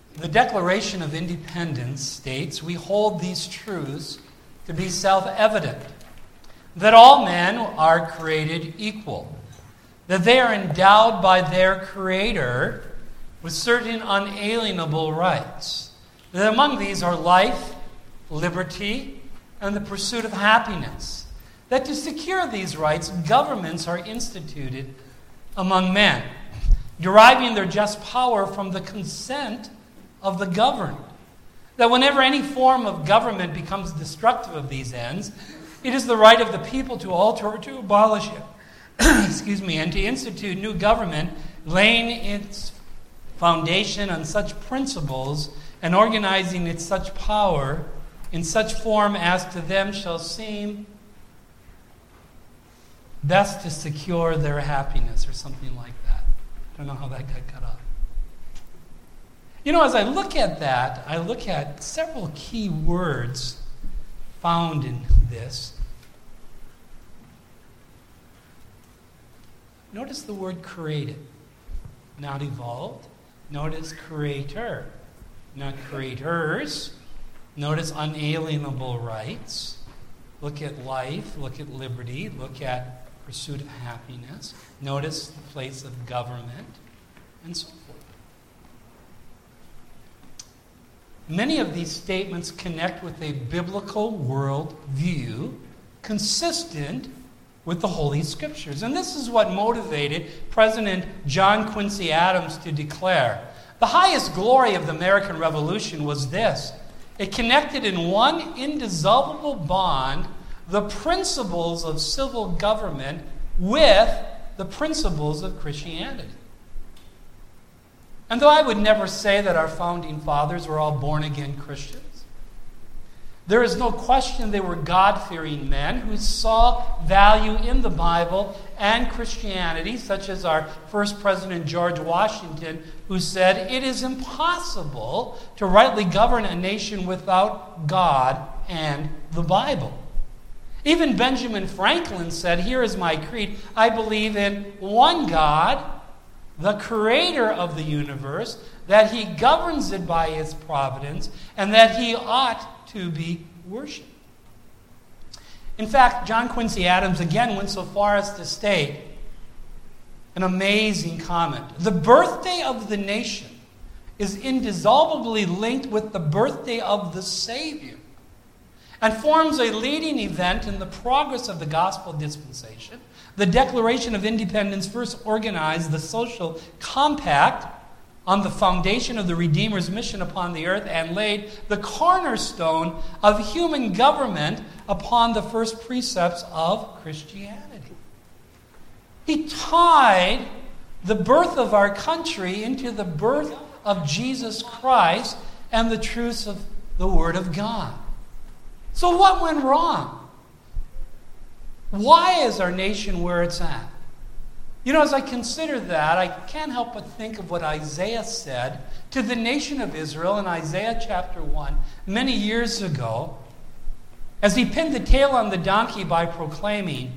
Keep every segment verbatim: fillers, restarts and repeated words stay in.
The Declaration of Independence states, "We hold these truths to be self-evident, that all men are created equal, that they are endowed by their Creator with certain unalienable rights, that among these are life, liberty, and the pursuit of happiness, that to secure these rights, governments are instituted among men, deriving their just power from the consent of the governed, that whenever any form of government becomes destructive of these ends, it is the right of the people to alter or to abolish it, excuse me, and to institute new government, laying its foundation on such principles and organizing its such power in such form as to them shall seem best to secure their happiness," or something like that. I don't know how that got cut off. You know, as I look at that, I look at several key words found in this. Notice the word created, not evolved. Notice creator, not creators. Notice unalienable rights. Look at life, look at liberty, look at pursuit of happiness. Notice the place of government, and so forth. Many of these statements connect with a biblical world view consistent with the Holy Scriptures. And this is what motivated President John Quincy Adams to declare, "The highest glory of the American Revolution was this: it connected in one indissoluble bond the principles of civil government with the principles of Christianity." And though I would never say that our founding fathers were all born-again Christians, there is no question they were God-fearing men who saw value in the Bible and Christianity, such as our first president, George Washington, who said, "It is impossible to rightly govern a nation without God and the Bible." Even Benjamin Franklin said, "Here is my creed. I believe in one God, the creator of the universe, that he governs it by his providence, and that he ought to be worshipped." In fact, John Quincy Adams again went so far as to state an amazing comment. "The birthday of the nation is indissolubly linked with the birthday of the Savior, and forms a leading event in the progress of the gospel dispensation. The Declaration of Independence first organized the social compact on the foundation of the Redeemer's mission upon the earth and laid the cornerstone of human government upon the first precepts of Christianity." He tied the birth of our country into the birth of Jesus Christ and the truths of the Word of God. So what went wrong? Why is our nation where it's at? You know, as I consider that, I can't help but think of what Isaiah said to the nation of Israel in Isaiah chapter one many years ago, as he pinned the tail on the donkey by proclaiming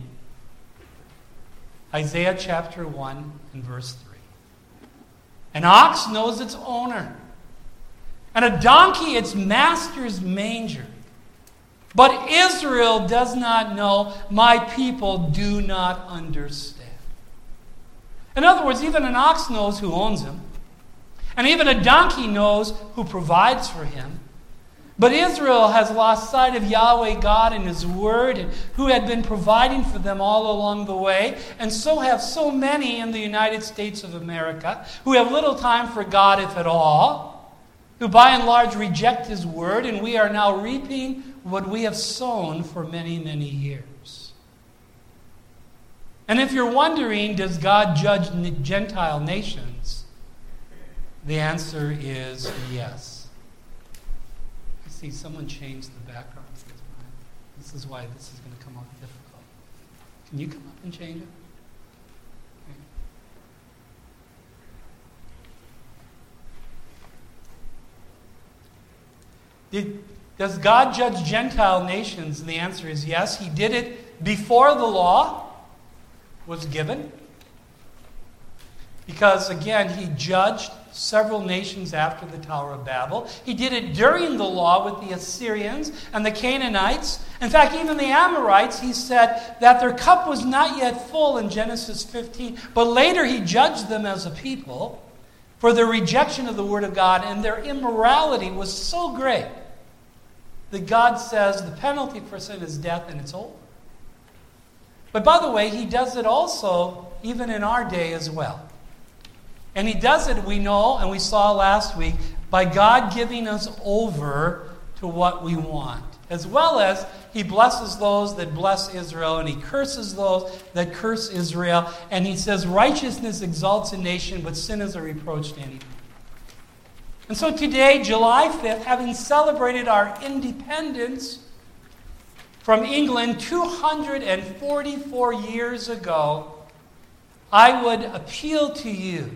Isaiah chapter one and verse three. "An ox knows its owner, and a donkey its master's manger. But Israel does not know, my people do not understand." In other words, even an ox knows who owns him, and even a donkey knows who provides for him. But Israel has lost sight of Yahweh God and His Word, and who had been providing for them all along the way. And so have so many in the United States of America, who have little time for God, if at all, who by and large reject His Word, and we are now reaping what we have sown for many, many years. And if you're wondering, does God judge Gentile nations? The answer is yes. I see someone changed the background. This is why this is going to come out difficult. Can you come up and change it? Okay. Did Does God judge Gentile nations? And the answer is yes. He did it before the law was given. Because, again, He judged several nations after the Tower of Babel. He did it during the law with the Assyrians and the Canaanites. In fact, even the Amorites, he said that their cup was not yet full in Genesis fifteen, but later he judged them as a people for their rejection of the Word of God, and their immorality was so great that God says the penalty for sin is death, and it's over. But by the way, he does it also even in our day as well. And he does it, we know, and we saw last week, by God giving us over to what we want. As well as he blesses those that bless Israel, and he curses those that curse Israel. And he says righteousness exalts a nation, but sin is a reproach to anyone. And so today, July fifth, having celebrated our independence from England two hundred forty-four years ago, I would appeal to you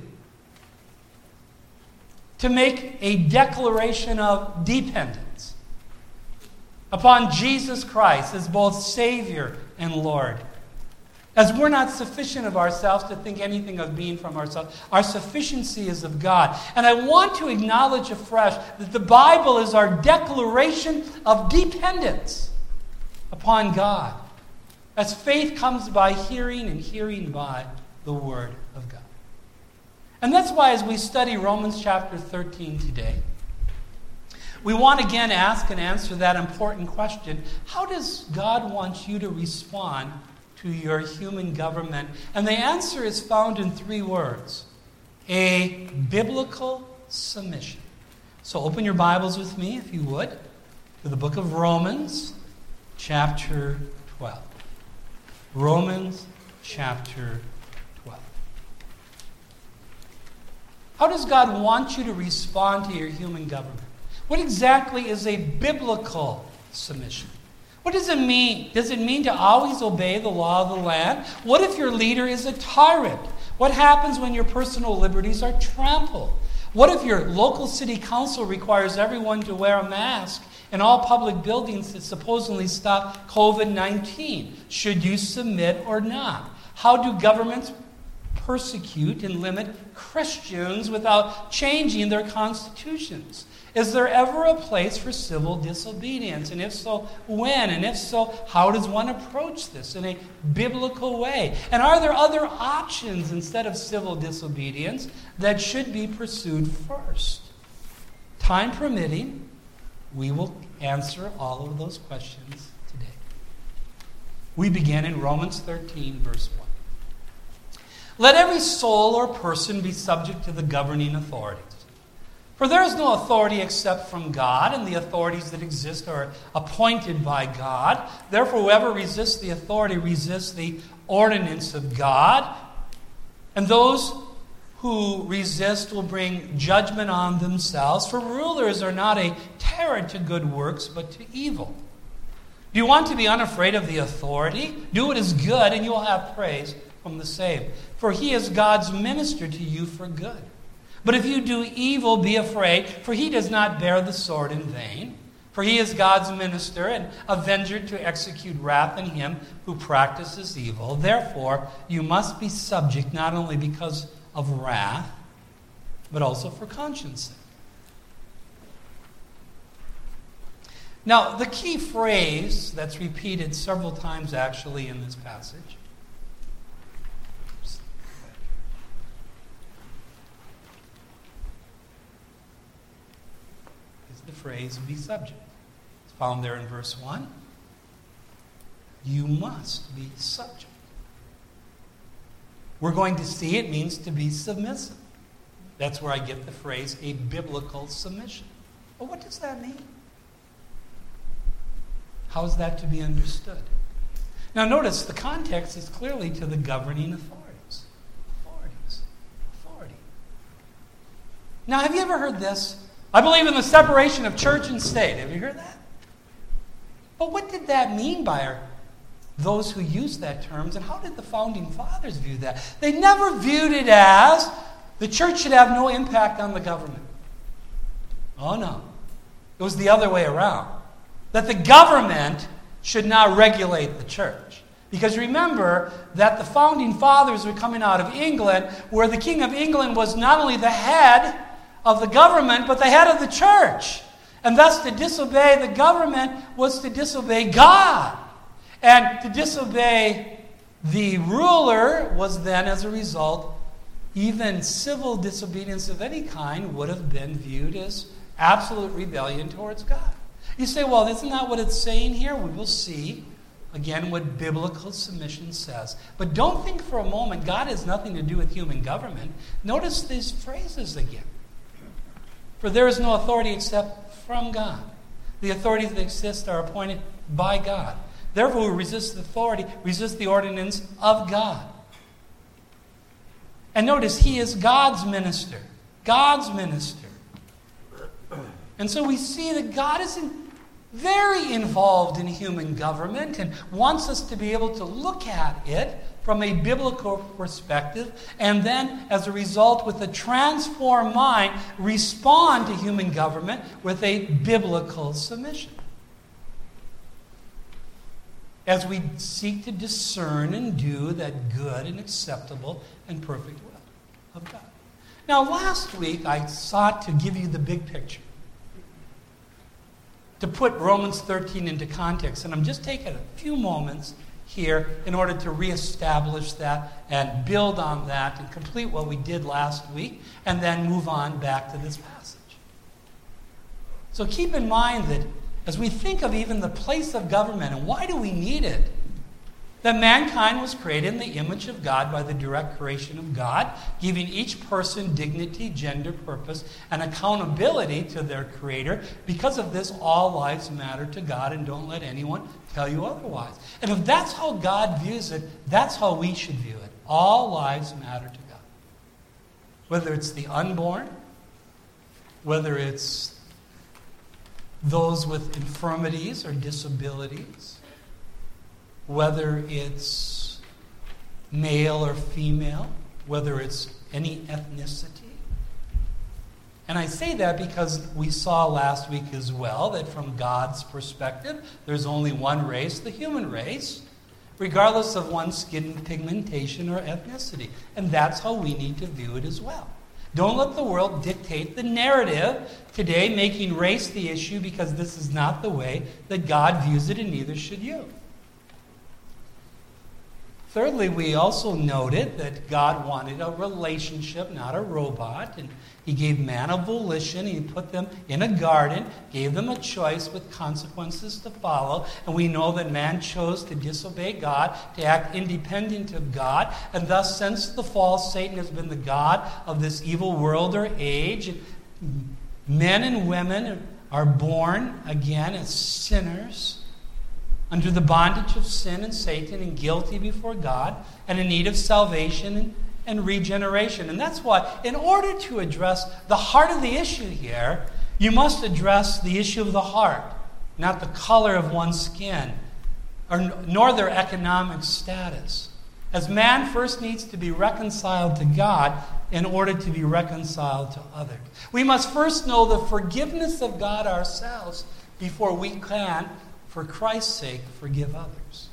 to make a declaration of dependence upon Jesus Christ as both Savior and Lord. As we're not sufficient of ourselves to think anything of being from ourselves. Our sufficiency is of God. And I want to acknowledge afresh that the Bible is our declaration of dependence upon God. As faith comes by hearing, and hearing by the Word of God. And that's why as we study Romans chapter thirteen today, we want to again ask and answer that important question: how does God want you to respond to your human government? And the answer is found in three words: a biblical submission. So open your Bibles with me, if you would, to the book of Romans, chapter twelve. Romans, chapter twelve. How does God want you to respond to your human government? What exactly is a biblical submission? What does it mean? Does it mean to always obey the law of the land? What if your leader is a tyrant? What happens when your personal liberties are trampled? What if your local city council requires everyone to wear a mask in all public buildings that supposedly stop covid nineteen? Should you submit or not? How do governments persecute and limit Christians without changing their constitutions? Is there ever a place for civil disobedience? And if so, when? And if so, how does one approach this in a biblical way? And are there other options instead of civil disobedience that should be pursued first? Time permitting, we will answer all of those questions today. We begin in Romans thirteen, verse one. Let every soul or person be subject to the governing authorities. For there is no authority except from God, and the authorities that exist are appointed by God. Therefore, whoever resists the authority resists the ordinance of God. And those who resist will bring judgment on themselves. For rulers are not a terror to good works, but to evil. Do you want to be unafraid of the authority? Do what is good, and you will have praise from the saved. For he is God's minister to you for good. But if you do evil, be afraid, for he does not bear the sword in vain. For he is God's minister and avenger to execute wrath on him who practices evil. Therefore, you must be subject not only because of wrath, but also for conscience sake. Now, the key phrase that's repeated several times actually in this passage the phrase be subject. It's found there in verse one. You must be subject. We're going to see it means to be submissive. That's where I get the phrase a biblical submission. Well, what does that mean? How is that to be understood? Now notice the context is clearly to the governing authorities. Authorities. Authority. Now have you ever heard this? I believe in the separation of church and state. Have you heard that? But what did that mean by our, those who used that term, and how did the founding fathers view that? They never viewed it as the church should have no impact on the government. Oh no. It was the other way around. That the government should not regulate the church. Because remember that the founding fathers were coming out of England, where the King of England was not only the head, of the government, but the head of the church. And thus to disobey the government was to disobey God. And to disobey the ruler was then, as a result, even civil disobedience of any kind would have been viewed as absolute rebellion towards God. You say, well, isn't that what it's saying here? We will see, again, what biblical submission says. But don't think for a moment God has nothing to do with human government. Notice these phrases again. For there is no authority except from God. The authorities that exist are appointed by God. Therefore, who resist authority, resist the ordinance of God. And notice, he is God's minister. God's minister. And so we see that God is very involved in human government and wants us to be able to look at it from a biblical perspective, and then, as a result, with a transformed mind, respond to human government with a biblical submission. As we seek to discern and do that good and acceptable and perfect will of God. Now, last week I sought to give you the big picture, to put Romans thirteen into context, and I'm just taking a few moments here in order to reestablish that and build on that and complete what we did last week, and then move on back to this passage. So keep in mind that as we think of even the place of government and why do we need it, that mankind was created in the image of God by the direct creation of God, giving each person dignity, gender, purpose, and accountability to their Creator. Because of this, all lives matter to God, and don't let anyone tell you otherwise. And if that's how God views it, that's how we should view it. All lives matter to God. Whether it's the unborn, whether it's those with infirmities or disabilities, whether it's male or female, whether it's any ethnicity. And I say that because we saw last week as well that from God's perspective, there's only one race, the human race, regardless of one's skin pigmentation or ethnicity. And that's how we need to view it as well. Don't let the world dictate the narrative today, making race the issue, because this is not the way that God views it, and neither should you. Thirdly, we also noted that God wanted a relationship, not a robot. And he gave man a volition. He put them in a garden, gave them a choice with consequences to follow. And we know that man chose to disobey God, to act independent of God. And thus, since the fall, Satan has been the god of this evil world or age. Men and women are born again as sinners, under the bondage of sin and Satan, and guilty before God, and in need of salvation and, and regeneration. And that's why, in order to address the heart of the issue here, you must address the issue of the heart, not the color of one's skin, or, nor their economic status. As man first needs to be reconciled to God in order to be reconciled to others. We must first know the forgiveness of God ourselves before we can, for Christ's sake, forgive others.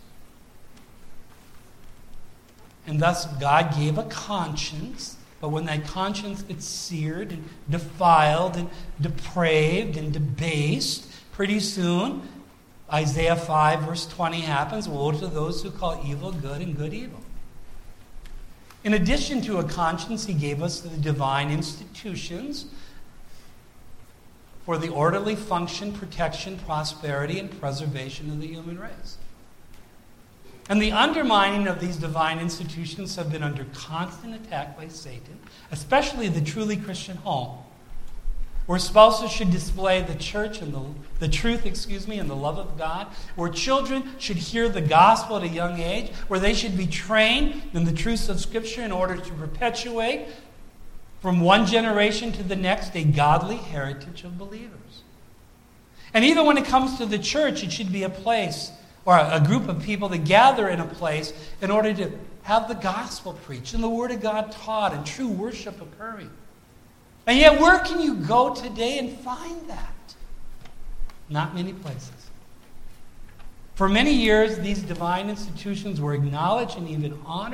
And thus God gave a conscience, but when that conscience gets seared and defiled and depraved and debased, pretty soon Isaiah five verse twenty happens. Woe to those who call evil good and good evil. In addition to a conscience, he gave us the divine institutions for the orderly function, protection, prosperity, and preservation of the human race. And the undermining of these divine institutions have been under constant attack by Satan, especially the truly Christian home, where spouses should display the church and the, the truth, excuse me, and the love of God, where children should hear the gospel at a young age, where they should be trained in the truths of Scripture in order to perpetuate from one generation to the next, a godly heritage of believers. And even when it comes to the church, it should be a place or a group of people that gather in a place in order to have the gospel preached and the Word of God taught and true worship occurring. And yet, where can you go today and find that? Not many places. For many years, these divine institutions were acknowledged and even honored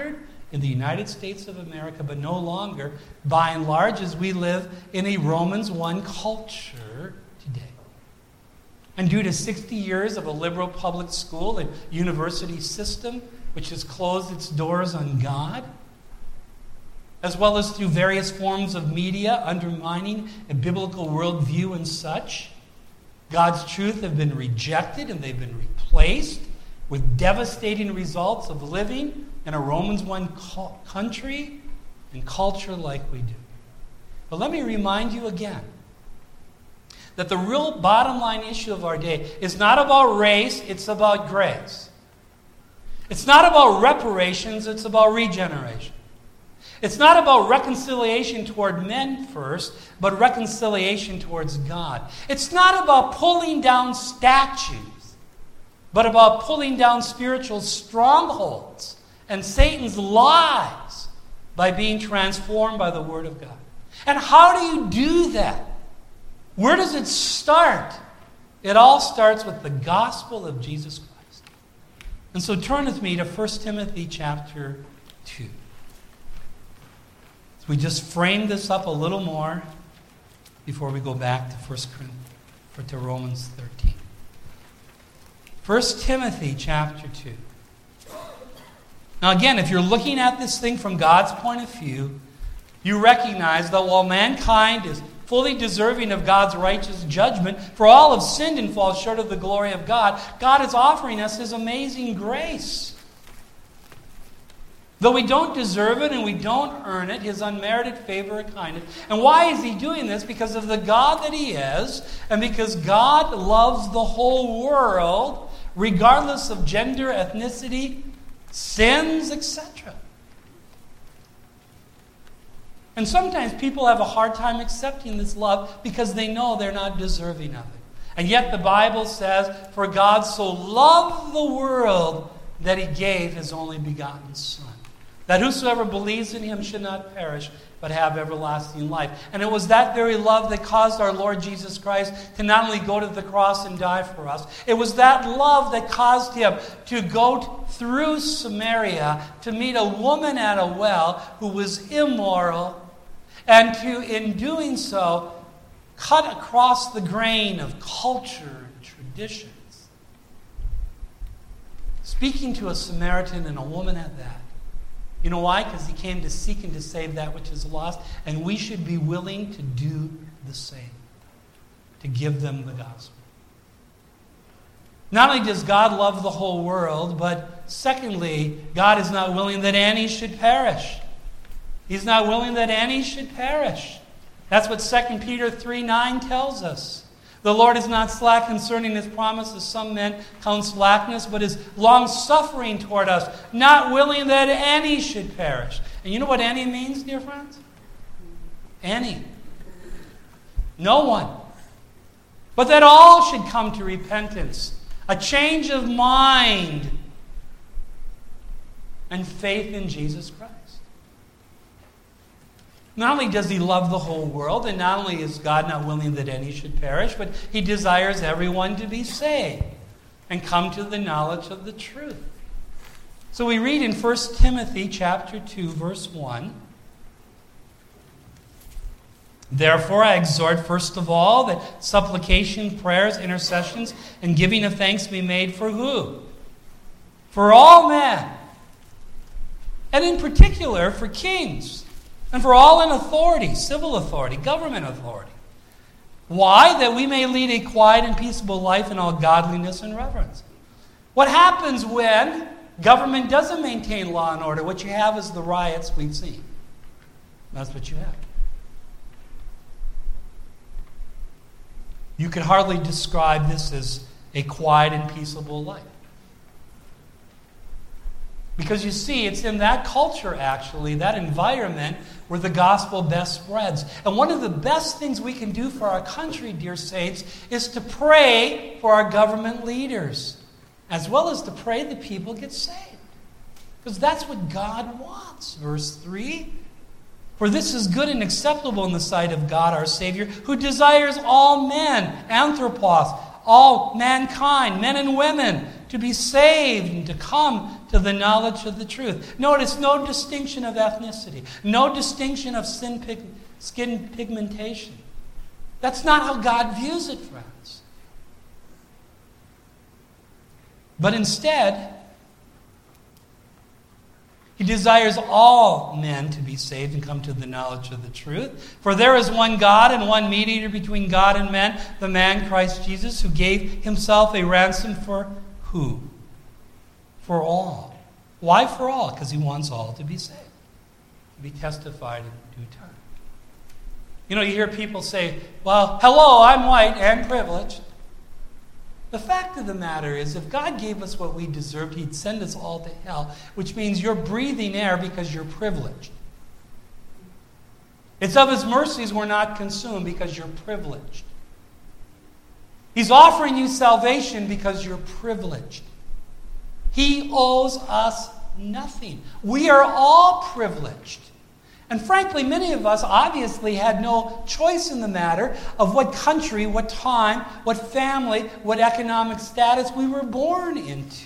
in the United States of America, but no longer, by and large, as we live in a Romans one culture today. And due to sixty years of a liberal public school and university system, which has closed its doors on God, as well as through various forms of media undermining a biblical worldview and such, God's truth have been rejected and they've been replaced with devastating results of living in a Romans one country and culture like we do. But let me remind you again that the real bottom line issue of our day is not about race, it's about grace. It's not about reparations, it's about regeneration. It's not about reconciliation toward men first, but reconciliation towards God. It's not about pulling down statues, but about pulling down spiritual strongholds and Satan's lies by being transformed by the Word of God. And how do you do that? Where does it start? It all starts with the gospel of Jesus Christ. And so turn with me to First Timothy chapter two. So we just frame this up a little more before we go back to First Corinthians, or to Romans thirteen. First Timothy chapter two. Now again, if you're looking at this thing from God's point of view, you recognize that while mankind is fully deserving of God's righteous judgment, for all have sinned and fall short of the glory of God, God is offering us His amazing grace. Though we don't deserve it and we don't earn it, His unmerited favor and kindness. And why is He doing this? Because of the God that He is, and because God loves the whole world, regardless of gender, ethnicity, sins, et cetera. And sometimes people have a hard time accepting this love because they know they're not deserving of it. And yet the Bible says, "For God so loved the world that He gave His only begotten Son, that whosoever believes in Him should not perish, but have everlasting life." And it was that very love that caused our Lord Jesus Christ to not only go to the cross and die for us, it was that love that caused Him to go through Samaria to meet a woman at a well who was immoral, and to, in doing so, cut across the grain of culture and traditions. Speaking to a Samaritan and a woman at that. You know why? Because He came to seek and to save that which is lost, and we should be willing to do the same, to give them the gospel. Not only does God love the whole world, but secondly, God is not willing that any should perish. He's not willing that any should perish. That's what Second Peter three nine tells us. The Lord is not slack concerning His promise, as some men count slackness, but is long-suffering toward us, not willing that any should perish. And you know what any means, dear friends? Any. No one. But that all should come to repentance, a change of mind, and faith in Jesus Christ. Not only does He love the whole world, and not only is God not willing that any should perish, but He desires everyone to be saved and come to the knowledge of the truth. So we read in First Timothy chapter two, verse one, "Therefore I exhort first of all that supplication, prayers, intercessions, and giving of thanks be made for who? For all men, and in particular for kings, and for all in authority, civil authority, government authority. Why? That we may lead a quiet and peaceable life in all godliness and reverence." What happens when government doesn't maintain law and order? What you have is the riots we've seen. That's what you have. You could hardly describe this as a quiet and peaceable life. Because you see, it's in that culture, actually, that environment, where the gospel best spreads. And one of the best things we can do for our country, dear saints, is to pray for our government leaders, as well as to pray that people get saved. Because that's what God wants. Verse three, "For this is good and acceptable in the sight of God our Savior, who desires all men," anthropos, all mankind, men and women, to be saved and to come to the knowledge of the truth. Notice no distinction of ethnicity, no distinction of sin pig, skin pigmentation. That's not how God views it, friends. But instead, He desires all men to be saved and come to the knowledge of the truth. For there is one God and one mediator between God and men, the man Christ Jesus, who gave himself a ransom for who? For all. Why for all? Because he wants all to be saved, to be testified in due time. You know, you hear people say, well, hello, I'm white and privileged. The fact of the matter is, if God gave us what we deserved, He'd send us all to hell, which means you're breathing air because you're privileged. It's of His mercies we're not consumed because you're privileged. He's offering you salvation because you're privileged. He owes us nothing. We are all privileged. And frankly, many of us obviously had no choice in the matter of what country, what time, what family, what economic status we were born into.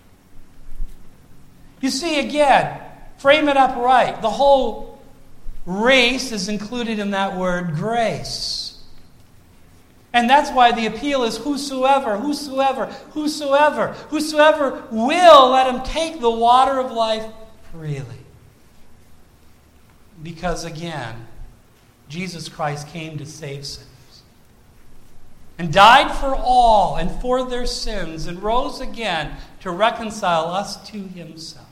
You see, again, frame it up right. The whole race is included in that word grace. And that's why the appeal is whosoever, whosoever, whosoever, whosoever will, let him take the water of life freely. Because again, Jesus Christ came to save sinners and died for all and for their sins and rose again to reconcile us to Himself.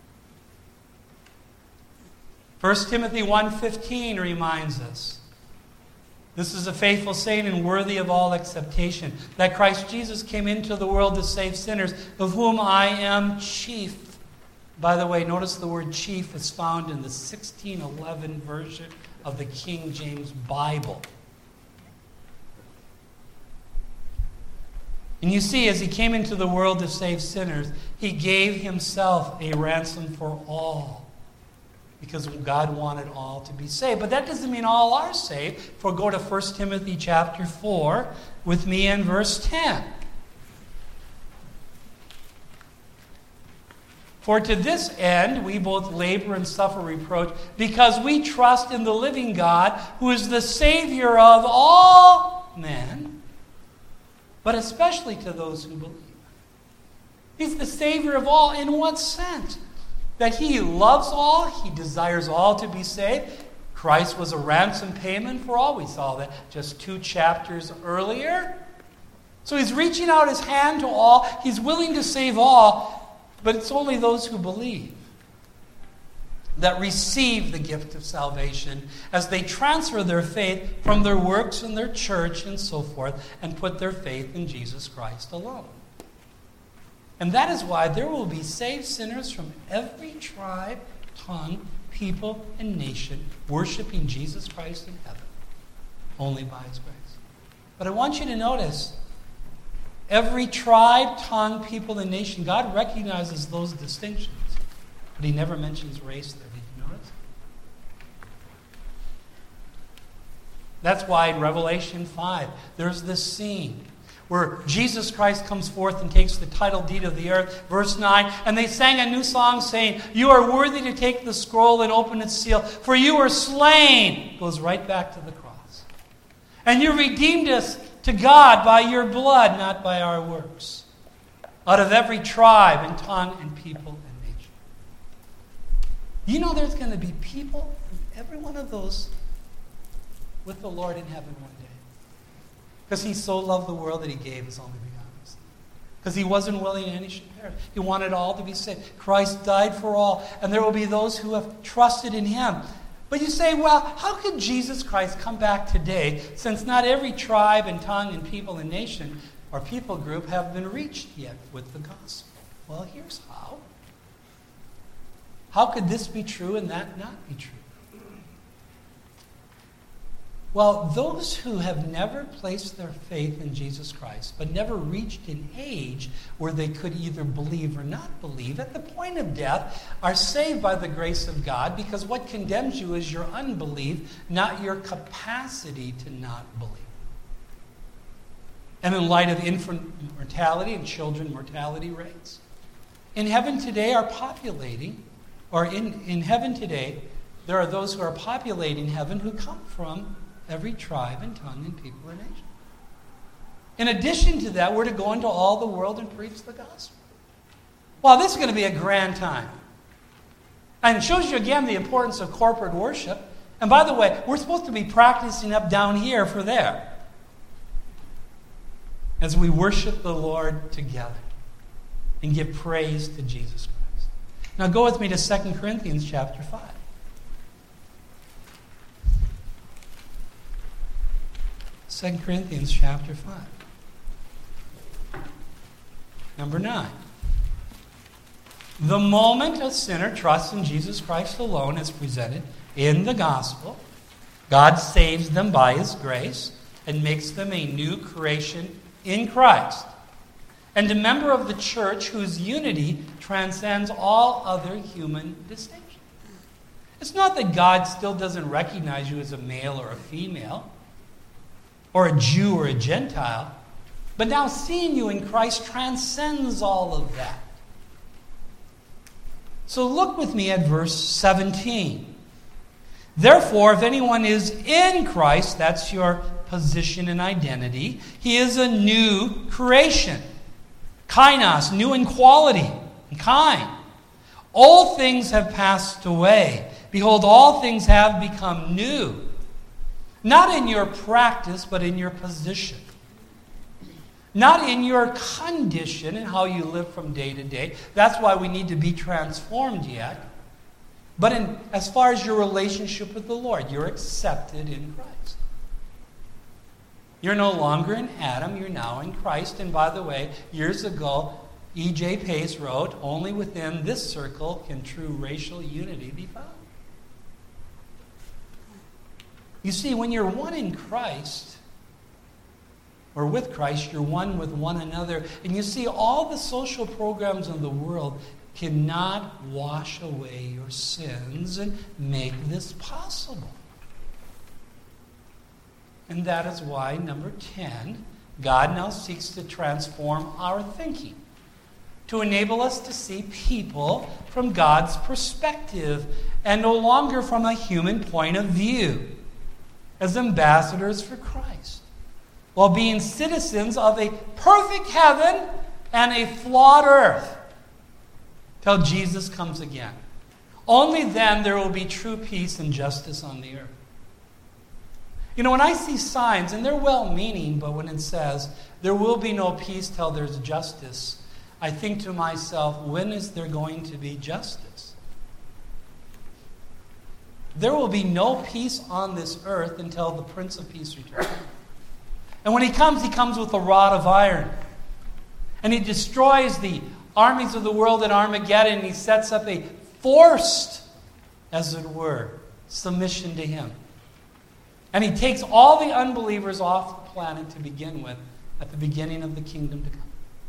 First Timothy one fifteen reminds us, this is a faithful saying and worthy of all acceptation, that Christ Jesus came into the world to save sinners, of whom I am chief. By the way, notice the word chief is found in the sixteen eleven version of the King James Bible. And you see, as He came into the world to save sinners, He gave Himself a ransom for all. Because God wanted all to be saved. But that doesn't mean all are saved. For go to First Timothy chapter four with me in verse ten. For to this end we both labor and suffer reproach, because we trust in the living God, who is the Savior of all men, but especially to those who believe. He's the Savior of all. In what sense? That He loves all, He desires all to be saved. Christ was a ransom payment for all. We saw that just two chapters earlier. So He's reaching out His hand to all. He's willing to save all. But it's only those who believe that receive the gift of salvation as they transfer their faith from their works and their church and so forth and put their faith in Jesus Christ alone. And that is why there will be saved sinners from every tribe, tongue, people, and nation worshiping Jesus Christ in heaven, only by His grace. But I want you to notice, every tribe, tongue, people, and nation, God recognizes those distinctions. But He never mentions race there. Did you notice? That's why in Revelation five, there's this scene where Jesus Christ comes forth and takes the title deed of the earth. Verse nine, and they sang a new song saying, you are worthy to take the scroll and open its seal, for you were slain. Goes right back to the cross. And you redeemed us to God by your blood, not by our works, out of every tribe and tongue and people and nation. You know there's going to be people from every one of those with the Lord in heaven one day. Because He so loved the world that He gave His only begotten Son. Because He wasn't willing any should perish. He wanted all to be saved. Christ died for all, and there will be those who have trusted in Him. But you say, well, how could Jesus Christ come back today, since not every tribe and tongue and people and nation or people group have been reached yet with the gospel? Well, here's how. How could this be true and that not be true? Well, those who have never placed their faith in Jesus Christ, but never reached an age where they could either believe or not believe, at the point of death, are saved by the grace of God, because what condemns you is your unbelief, not your capacity to not believe. and in light of infant mortality and children mortality rates. In heaven today are populating, or in, in heaven today, there are those who are populating heaven who come from every tribe and tongue and people and nation. In addition to that, we're to go into all the world and preach the gospel. Well, this is going to be a grand time. And it shows you again the importance of corporate worship. And by the way, we're supposed to be practicing up down here for there as we worship the Lord together and give praise to Jesus Christ. Now go with me to Second Corinthians chapter five. Second Corinthians chapter five. Number nine. The moment a sinner trusts in Jesus Christ alone as presented in the gospel, God saves them by His grace and makes them a new creation in Christ, and a member of the church whose unity transcends all other human distinction. It's not that God still doesn't recognize you as a male or a female, or a Jew or a Gentile, but now seeing you in Christ transcends all of that. So look with me at verse seventeen. Therefore, if anyone is in Christ, that's your position and identity, he is a new creation. Kainos, new in quality and kind. All things have passed away. Behold, all things have become new. Not in your practice, but in your position. Not in your condition and how you live from day to day. That's why we need to be transformed yet. But in, as far as your relationship with the Lord, you're accepted in Christ. You're no longer in Adam, you're now in Christ. And by the way, years ago, E J Pace wrote, only within this circle can true racial unity be found. You see, when you're one in Christ, or with Christ, you're one with one another. And you see, all the social programs in the world cannot wash away your sins and make this possible. And that is why, number ten, God now seeks to transform our thinking, to enable us to see people from God's perspective and no longer from a human point of view, as ambassadors for Christ, while being citizens of a perfect heaven and a flawed earth, till Jesus comes again. Only then there will be true peace and justice on the earth. You know, when I see signs, and they're well-meaning, but when it says, there will be no peace till there's justice, I think to myself, when is there going to be justice? There will be no peace on this earth until the Prince of Peace returns. And when he comes, he comes with a rod of iron. And he destroys the armies of the world at Armageddon, and he sets up a forced, as it were, submission to him. And he takes all the unbelievers off the planet to begin with, at the beginning of the kingdom to come.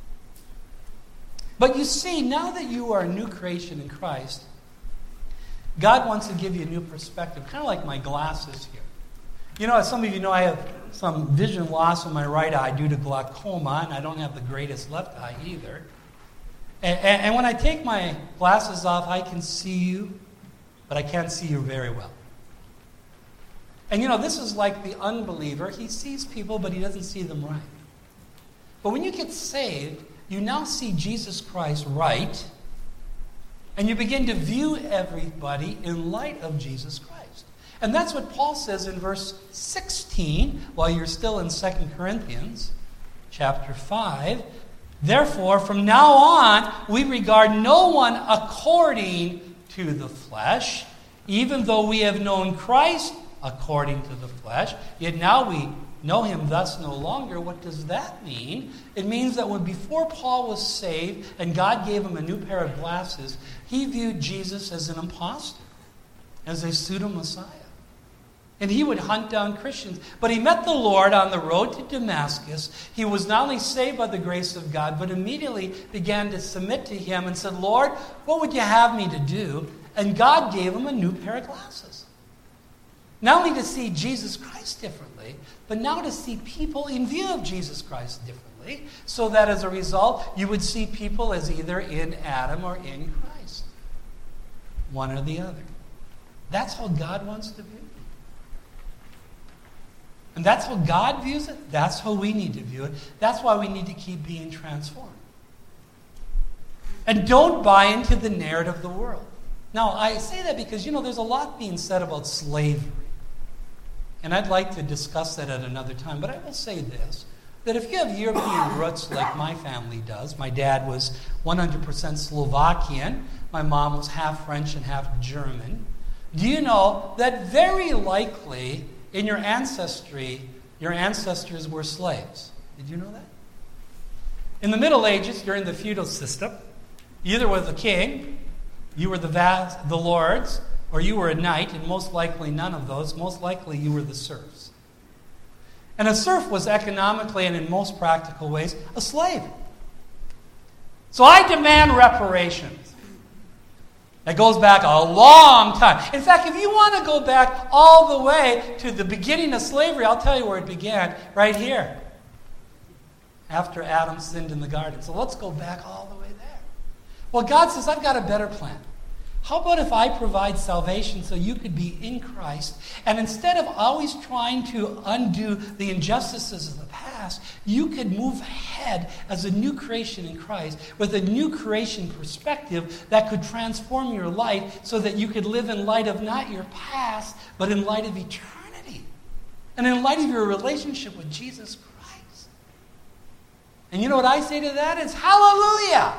But you see, now that you are a new creation in Christ, God wants to give you a new perspective, kind of like my glasses here. You know, as some of you know, I have some vision loss in my right eye due to glaucoma, and I don't have the greatest left eye either. And, and, and when I take my glasses off, I can see you, but I can't see you very well. And you know, this is like the unbeliever. He sees people, but he doesn't see them right. But when you get saved, you now see Jesus Christ right, and you begin to view everybody in light of Jesus Christ. And that's what Paul says in verse sixteen, while you're still in Second Corinthians chapter five. Therefore, from now on, we regard no one according to the flesh, even though we have known Christ according to the flesh, yet now we know him thus no longer. What does that mean? It means that when before Paul was saved and God gave him a new pair of glasses, he viewed Jesus as an impostor, as a pseudo-Messiah. And he would hunt down Christians. But he met the Lord on the road to Damascus. He was not only saved by the grace of God, but immediately began to submit to him and said, Lord, what would you have me to do? And God gave him a new pair of glasses. Not only to see Jesus Christ differently, differently, but now to see people in view of Jesus Christ differently, so that as a result, you would see people as either in Adam or in Christ. One or the other. That's how God wants to view it. And that's how God views it. That's how we need to view it. That's why we need to keep being transformed. And don't buy into the narrative of the world. Now, I say that because, you know, there's a lot being said about slavery. And I'd like to discuss that at another time. But I will say this, that if you have European roots like my family does, my dad was one hundred percent Slovakian, my mom was half French and half German, do you know that very likely in your ancestry, your ancestors were slaves? Did you know that? In the Middle Ages, during the feudal system, either was a king, you were the vas- the lords, or you were a knight, and most likely none of those. Most likely you were the serfs. And a serf was economically and in most practical ways a slave. So I demand reparations. That goes back a long time. In fact, if you want to go back all the way to the beginning of slavery, I'll tell you where it began, right here. After Adam sinned in the garden. So let's go back all the way there. Well, God says, I've got a better plan. How about if I provide salvation so you could be in Christ, and instead of always trying to undo the injustices of the past, you could move ahead as a new creation in Christ with a new creation perspective that could transform your life so that you could live in light of not your past, but in light of eternity. And in light of your relationship with Jesus Christ. And you know what I say to that is, hallelujah!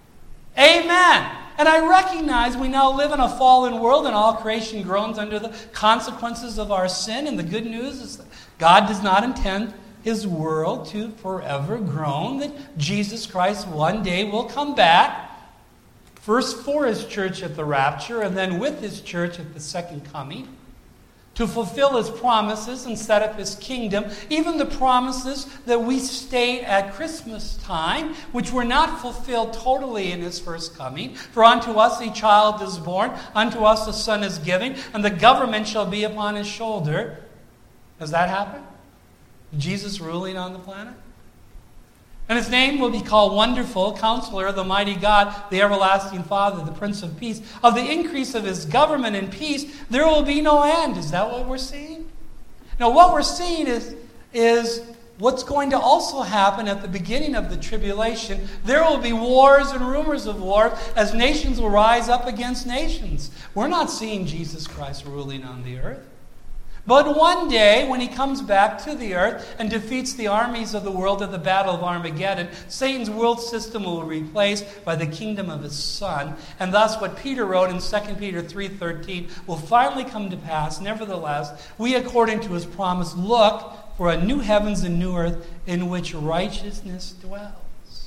Amen! And I recognize we now live in a fallen world and all creation groans under the consequences of our sin. And the good news is that God does not intend His world to forever groan, that Jesus Christ one day will come back, first for His church at the rapture, and then with His church at the second coming, to fulfill His promises and set up His kingdom, even the promises that we state at Christmas time, which were not fulfilled totally in His first coming. For unto us a child is born, unto us a son is given, and the government shall be upon His shoulder. Has that happened? Jesus ruling on the planet? And His name will be called Wonderful, Counselor, the Mighty God, the Everlasting Father, the Prince of Peace. Of the increase of His government and peace, there will be no end. Is that what we're seeing? Now, what we're seeing is, is what's going to also happen at the beginning of the tribulation. There will be wars and rumors of wars as nations will rise up against nations. We're not seeing Jesus Christ ruling on the earth. But one day, when He comes back to the earth and defeats the armies of the world at the Battle of Armageddon, Satan's world system will be replaced by the kingdom of His Son. And thus what Peter wrote in Second Peter three thirteen will finally come to pass. Nevertheless, we, according to His promise, look for a new heavens and new earth in which righteousness dwells.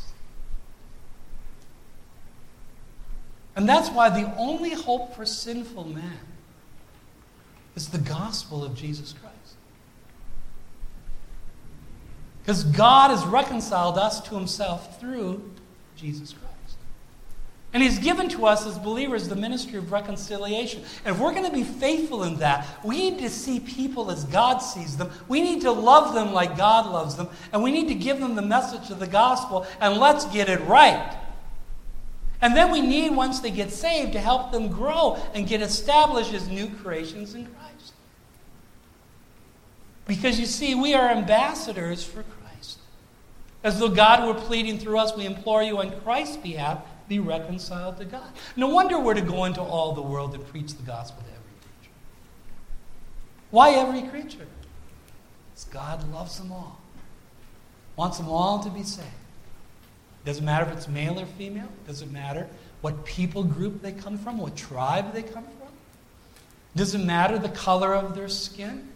And that's why the only hope for sinful man is the gospel of Jesus Christ. Because God has reconciled us to Himself through Jesus Christ. And He's given to us as believers the ministry of reconciliation. And if we're going to be faithful in that, we need to see people as God sees them. We need to love them like God loves them. And we need to give them the message of the gospel. And let's get it right. And then we need, once they get saved, to help them grow and get established as new creations in Christ. Because you see, we are ambassadors for Christ. As though God were pleading through us, we implore you on Christ's behalf, be reconciled to God. No wonder we're to go into all the world and preach the gospel to every creature. Why every creature? Because God loves them all. Wants them all to be saved. Doesn't matter if it's male or female. Doesn't matter what people group they come from, what tribe they come from. Doesn't matter the color of their skin.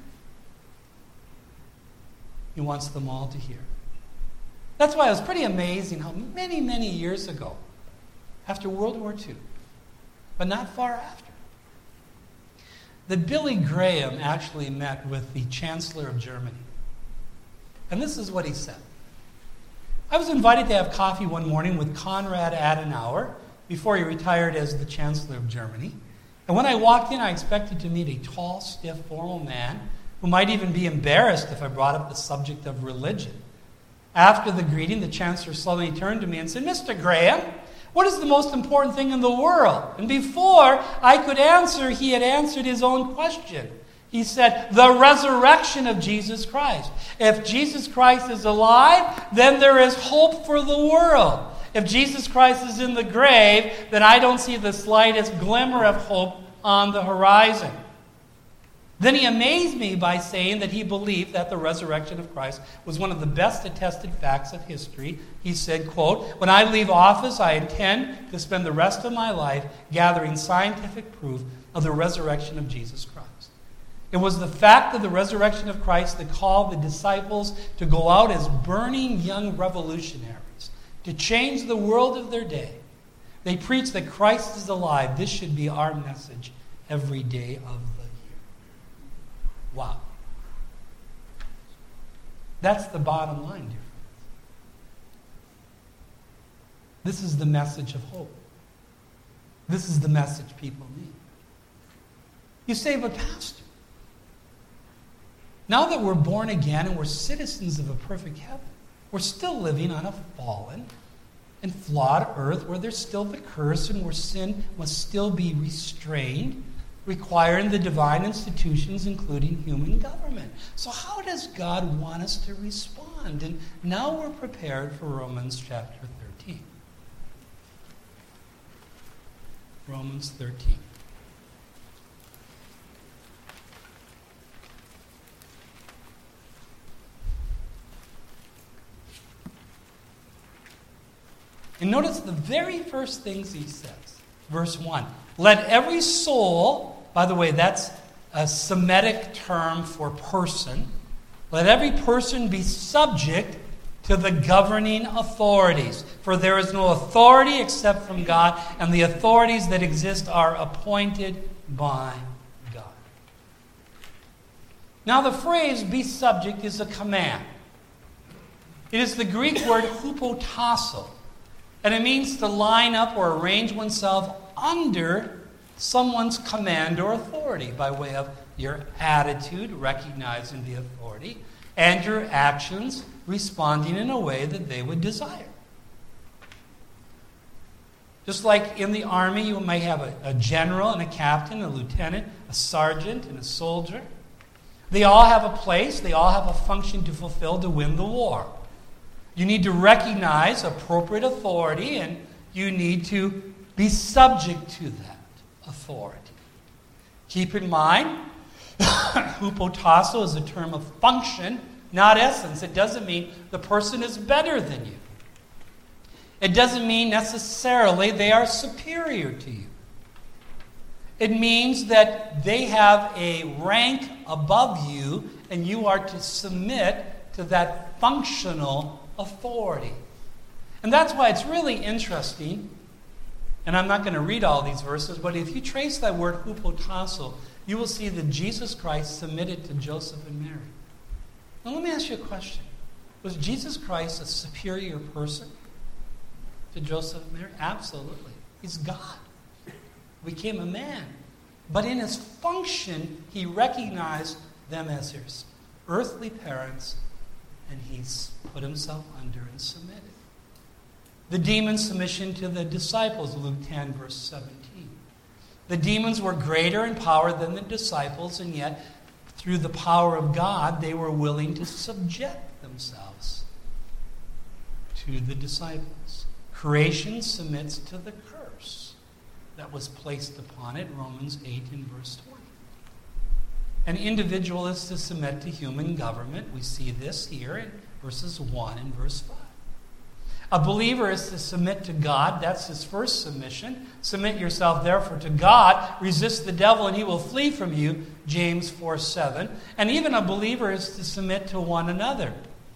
He wants them all to hear. That's why it was pretty amazing how many, many years ago, after World War Two, but not far after, that Billy Graham actually met with the Chancellor of Germany. And this is what he said. I was invited to have coffee one morning with Konrad Adenauer before he retired as the Chancellor of Germany. And when I walked in, I expected to meet a tall, stiff, formal man who might even be embarrassed if I brought up the subject of religion. After the greeting, the chancellor suddenly turned to me and said, "Mister Graham, what is the most important thing in the world?" And before I could answer, he had answered his own question. He said, "The resurrection of Jesus Christ. If Jesus Christ is alive, then there is hope for the world. If Jesus Christ is in the grave, then I don't see the slightest glimmer of hope on the horizon." Then he amazed me by saying that he believed that the resurrection of Christ was one of the best attested facts of history. He said, quote, "When I leave office, I intend to spend the rest of my life gathering scientific proof of the resurrection of Jesus Christ." It was the fact of the resurrection of Christ that called the disciples to go out as burning young revolutionaries, to change the world of their day. They preached that Christ is alive. This should be our message every day of the year. Wow. That's the bottom line, dear friends. This is the message of hope. This is the message people need. You say, "But Pastor, now that we're born again and we're citizens of a perfect heaven, we're still living on a fallen and flawed earth where there's still the curse and where sin must still be restrained, requiring the divine institutions, including human government. So how does God want us to respond?" And now we're prepared for Romans chapter thirteen. Romans thirteen. And notice the very first things he says. Verse one. "Let every soul," by the way, that's a Semitic term for person. "Let every person be subject to the governing authorities. For there is no authority except from God, and the authorities that exist are appointed by God." Now the phrase "be subject" is a command. It is the Greek word hupotasso. And it means to line up or arrange oneself under someone's command or authority by way of your attitude, recognizing the authority, and your actions responding in a way that they would desire. Just like in the army, you may have a, a general and a captain, a lieutenant, a sergeant, and a soldier. They all have a place, they all have a function to fulfill to win the war. You need to recognize appropriate authority, and you need to be subject to that authority. Keep in mind, hupotasso is a term of function, not essence. It doesn't mean the person is better than you. It doesn't mean necessarily they are superior to you. It means that they have a rank above you, and you are to submit to that functional authority. And that's why it's really interesting, and I'm not going to read all these verses, but if you trace that word hupotasso, you will see that Jesus Christ submitted to Joseph and Mary. Now let me ask you a question. Was Jesus Christ a superior person to Joseph and Mary? Absolutely. He's God. He became a man. But in his function, he recognized them as his earthly parents, and he's put himself under and submitted. The demon's submission to the disciples, Luke ten, verse seventeen. The demons were greater in power than the disciples, and yet, through the power of God, they were willing to subject themselves to the disciples. Creation submits to the curse that was placed upon it, Romans eight and verse twenty. An individual is to submit to human government. We see this here in verses one and verse five. A believer is to submit to God. That's his first submission. Submit yourself, therefore, to God. Resist the devil, and he will flee from you, James four seven. And even a believer is to submit to one another,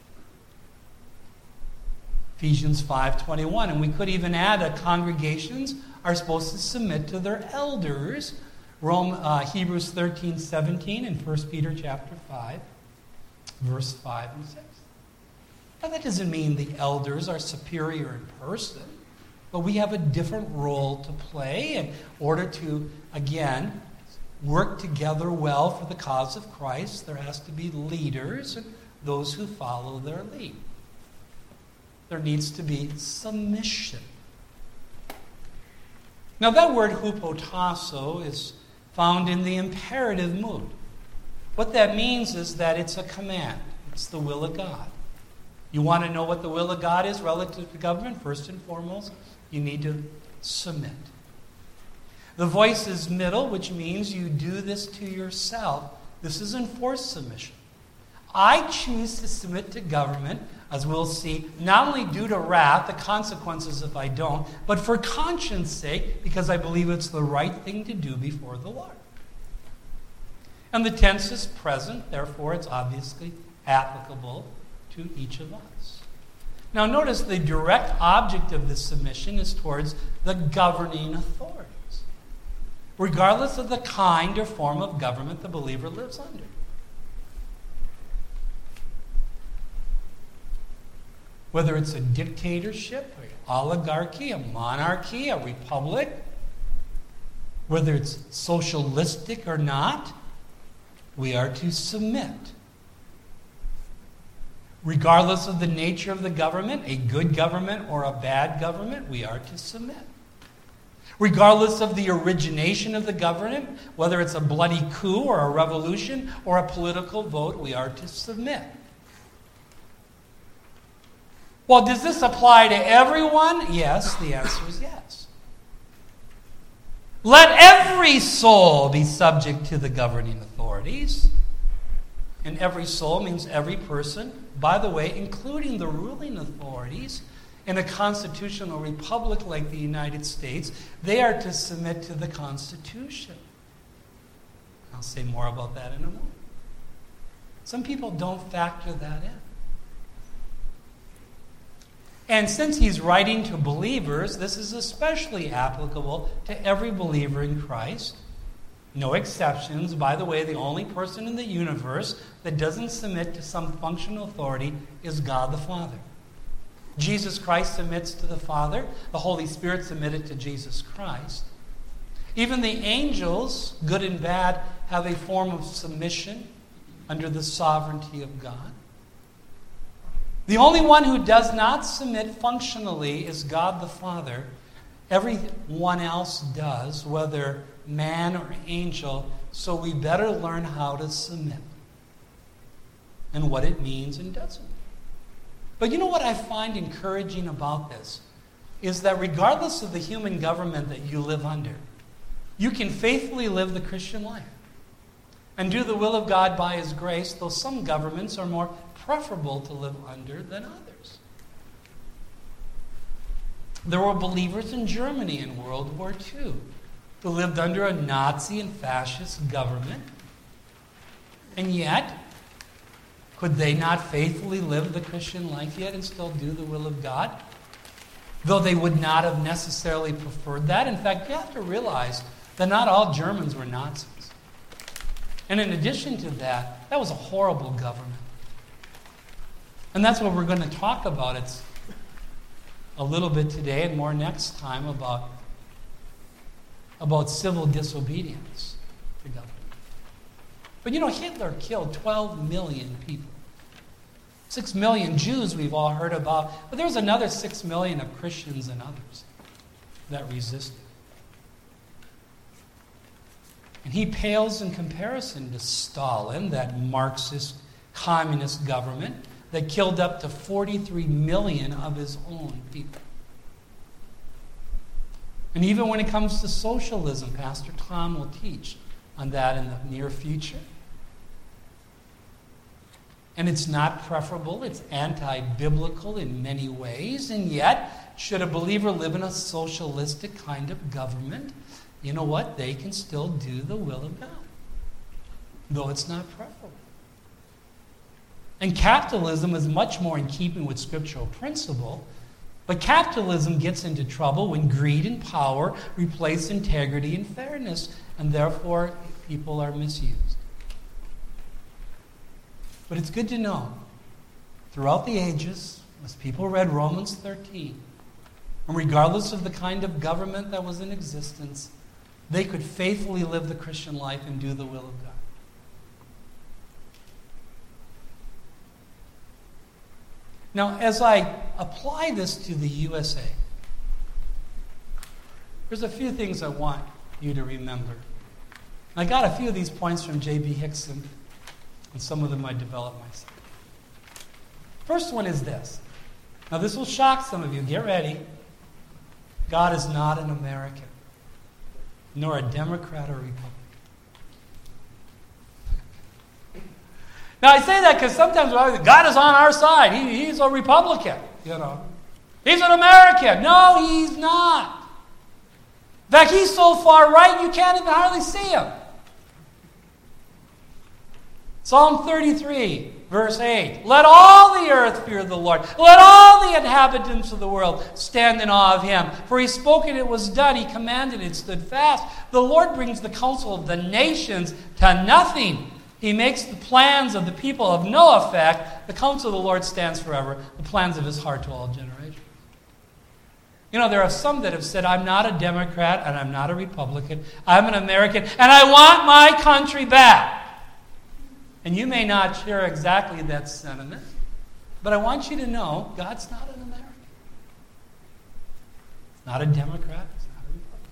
Ephesians five twenty-one. And we could even add that congregations are supposed to submit to their elders, Rome, uh, Hebrews thirteen seventeen, and First Peter chapter five, verse five and six. Now that doesn't mean the elders are superior in person, but we have a different role to play in order to, again, work together well for the cause of Christ, there has to be leaders and those who follow their lead. There needs to be submission. Now that word hupotasso is found in the imperative mood. What that means is that it's a command. It's the will of God. You want to know what the will of God is relative to government? First and foremost, you need to submit. The voice is middle, which means you do this to yourself. This is enforced submission. I choose to submit to government, as we'll see, not only due to wrath, the consequences if I don't, but for conscience sake, because I believe it's the right thing to do before the Lord. And the tense is present, therefore it's obviously applicable to each of us. Now notice the direct object of this submission is towards the governing authorities, regardless of the kind or form of government the believer lives under. Whether it's a dictatorship, an oligarchy, a monarchy, a republic, whether it's socialistic or not, we are to submit. Regardless of the nature of the government, a good government or a bad government, we are to submit. Regardless of the origination of the government, whether it's a bloody coup or a revolution or a political vote, we are to submit. Well, does this apply to everyone? Yes, the answer is yes. Let every soul be subject to the governing authorities. And every soul means every person, by the way, including the ruling authorities. In a constitutional republic like the United States, they are to submit to the Constitution. I'll say more about that in a moment. Some people don't factor that in. And since he's writing to believers, this is especially applicable to every believer in Christ. No exceptions. By the way, the only person in the universe that doesn't submit to some functional authority is God the Father. Jesus Christ submits to the Father. The Holy Spirit submitted to Jesus Christ. Even the angels, good and bad, have a form of submission under the sovereignty of God. The only one who does not submit functionally is God the Father. Everyone else does, whether man or angel, so we better learn how to submit and what it means and doesn't. But you know what I find encouraging about this is that regardless of the human government that you live under, you can faithfully live the Christian life and do the will of God by His grace, though some governments are more preferable to live under than others. There were believers in Germany in World War Two who lived under a Nazi and fascist government, and yet, could they not faithfully live the Christian life yet and still do the will of God? Though they would not have necessarily preferred that. In fact, you have to realize that not all Germans were Nazis. And in addition to that, that was a horrible government. And that's what we're going to talk about. It's a little bit today and more next time about, about civil disobedience to government. But you know, Hitler killed twelve million people. Six million Jews we've all heard about, but there was another six million of Christians and others that resisted. And he pales in comparison to Stalin, that Marxist communist government that killed up to forty-three million of his own people. And even when it comes to socialism, Pastor Tom will teach on that in the near future. And it's not preferable, it's anti-biblical in many ways, and yet, should a believer live in a socialistic kind of government, you know what? They can still do the will of God, though it's not preferable. And capitalism is much more in keeping with scriptural principle, but capitalism gets into trouble when greed and power replace integrity and fairness, and therefore people are misused. But it's good to know, throughout the ages, as people read Romans thirteen, and regardless of the kind of government that was in existence, they could faithfully live the Christian life and do the will of God. Now, as I apply this to the U S A, there's a few things I want you to remember. I got a few of these points from J B Hickson, and some of them I developed myself. First one is this. Now, this will shock some of you. Get ready. God is not an American, nor a Democrat or Republican. Now, I say that because sometimes God is on our side. He, he's a Republican, you know. He's an American. No, he's not. In fact, he's so far right you can't even hardly see him. Psalm thirty-three, verse eight. Let all the earth fear the Lord. Let all the inhabitants of the world stand in awe of him. For he spoke and it was done. He commanded it stood fast. The Lord brings the counsel of the nations to nothing. He makes the plans of the people of no effect. The counsel of the Lord stands forever. The plans of his heart to all generations. You know, there are some that have said, I'm not a Democrat and I'm not a Republican. I'm an American and I want my country back. And you may not share exactly that sentiment, but I want you to know God's not an American. He's not a Democrat. He's not a Republican.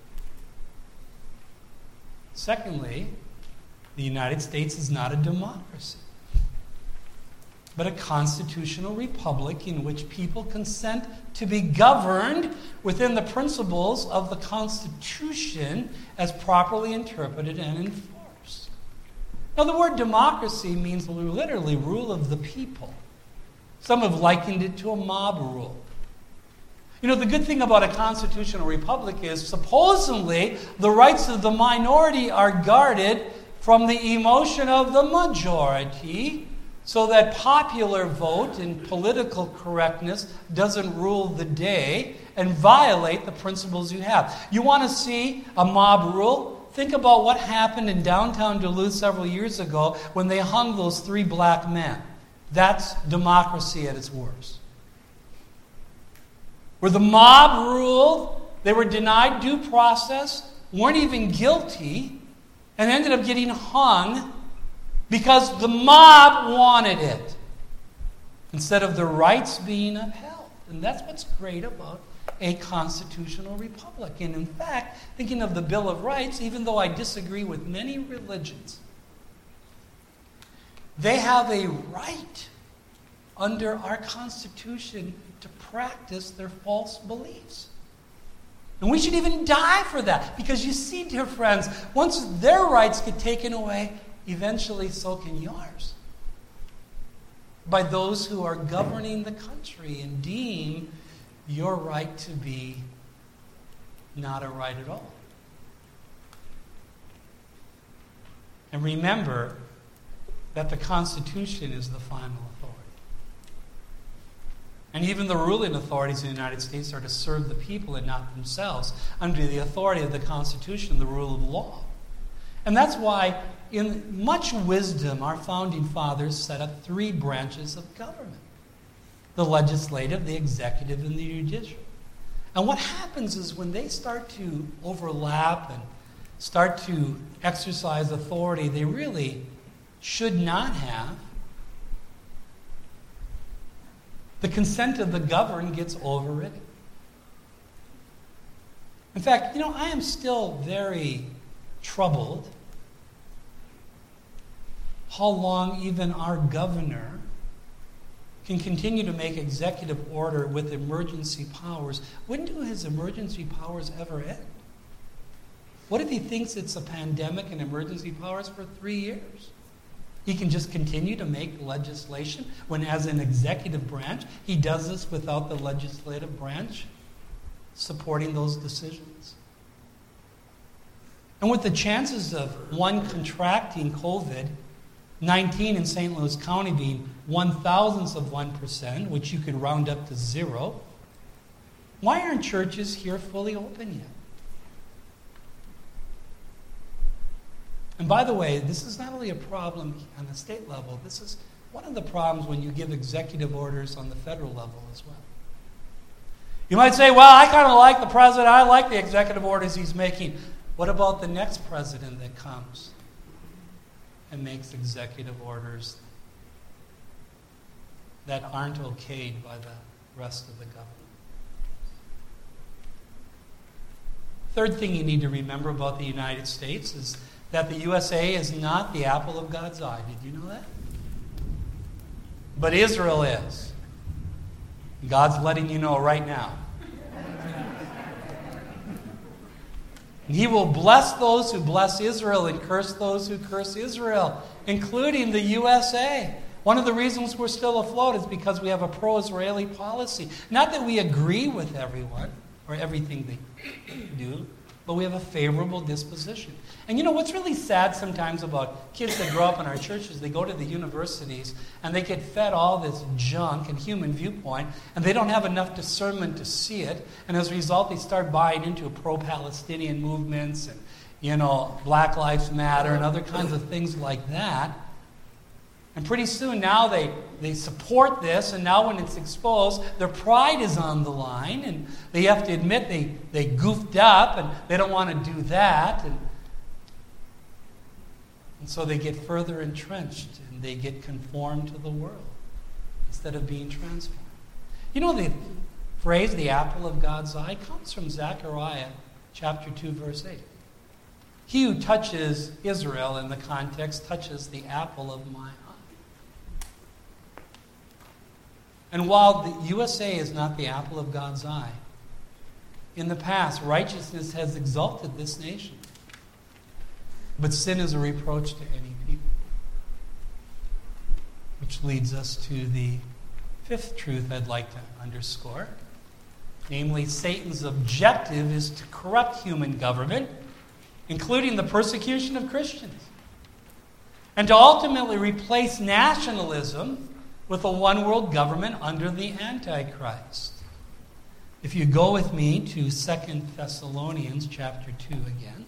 Secondly, the United States is not a democracy, but a constitutional republic in which people consent to be governed within the principles of the Constitution as properly interpreted and enforced. Now, the word democracy means literally rule of the people. Some have likened it to a mob rule. You know, the good thing about a constitutional republic is supposedly the rights of the minority are guarded from the emotion of the majority, so that popular vote and political correctness doesn't rule the day and violate the principles you have. You want to see a mob rule? Think about what happened in downtown Duluth several years ago when they hung those three black men. That's democracy at its worst. Where the mob ruled, they were denied due process, weren't even guilty, and ended up getting hung because the mob wanted it instead of the rights being upheld. And that's what's great about a constitutional republic. And in fact, thinking of the Bill of Rights, even though I disagree with many religions, they have a right under our Constitution to practice their false beliefs. And we should even die for that. Because you see, dear friends, once their rights get taken away, eventually so can yours. By those who are governing the country and deem your right to be not a right at all. And remember that the Constitution is the final authority. And even the ruling authorities in the United States are to serve the people and not themselves under the authority of the Constitution, the rule of law. And that's why, in much wisdom, our founding fathers set up three branches of government: the legislative, the executive, and the judicial. And what happens is when they start to overlap and start to exercise authority they really should not have, the consent of the governed gets overridden. In fact, you know, I am still very troubled how long even our governor can continue to make executive order with emergency powers. When do his emergency powers ever end? What if he thinks it's a pandemic and emergency powers for three years? He can just continue to make legislation when, as an executive branch, he does this without the legislative branch supporting those decisions. And with the chances of one contracting COVID nineteen in Saint Louis County being one thousandth of one percent, which you could round up to zero, why aren't churches here fully open yet? And by the way, this is not only a problem on the state level, this is one of the problems when you give executive orders on the federal level as well. You might say, well, I kind of like the president, I like the executive orders he's making. What about the next president that comes and makes executive orders that aren't okayed by the rest of the government? Third thing you need to remember about the United States is that the U S A is not the apple of God's eye. Did you know that? But Israel is. God's letting you know right now. He will bless those who bless Israel and curse those who curse Israel, including the U S A. One of the reasons we're still afloat is because we have a pro-Israeli policy. Not that we agree with everyone or everything they do, but we have a favorable disposition. And you know what's really sad sometimes about kids that grow up in our churches, they go to the universities and they get fed all this junk and human viewpoint, and they don't have enough discernment to see it, and as a result they start buying into pro-Palestinian movements and, you know, Black Lives Matter and other kinds of things like that. And pretty soon now they, they support this, and now when it's exposed, their pride is on the line, and they have to admit they, they goofed up, and they don't want to do that. And, and so they get further entrenched, and they get conformed to the world instead of being transformed. You know, the phrase, the apple of God's eye, comes from Zechariah chapter two, verse eight. He who touches Israel in the context touches the apple of my eye. And while the U S A is not the apple of God's eye, in the past, righteousness has exalted this nation. But sin is a reproach to any people. Which leads us to the fifth truth I'd like to underscore. Namely, Satan's objective is to corrupt human government, including the persecution of Christians, and to ultimately replace nationalism with a one-world government under the Antichrist. If you go with me to Second Thessalonians chapter two again.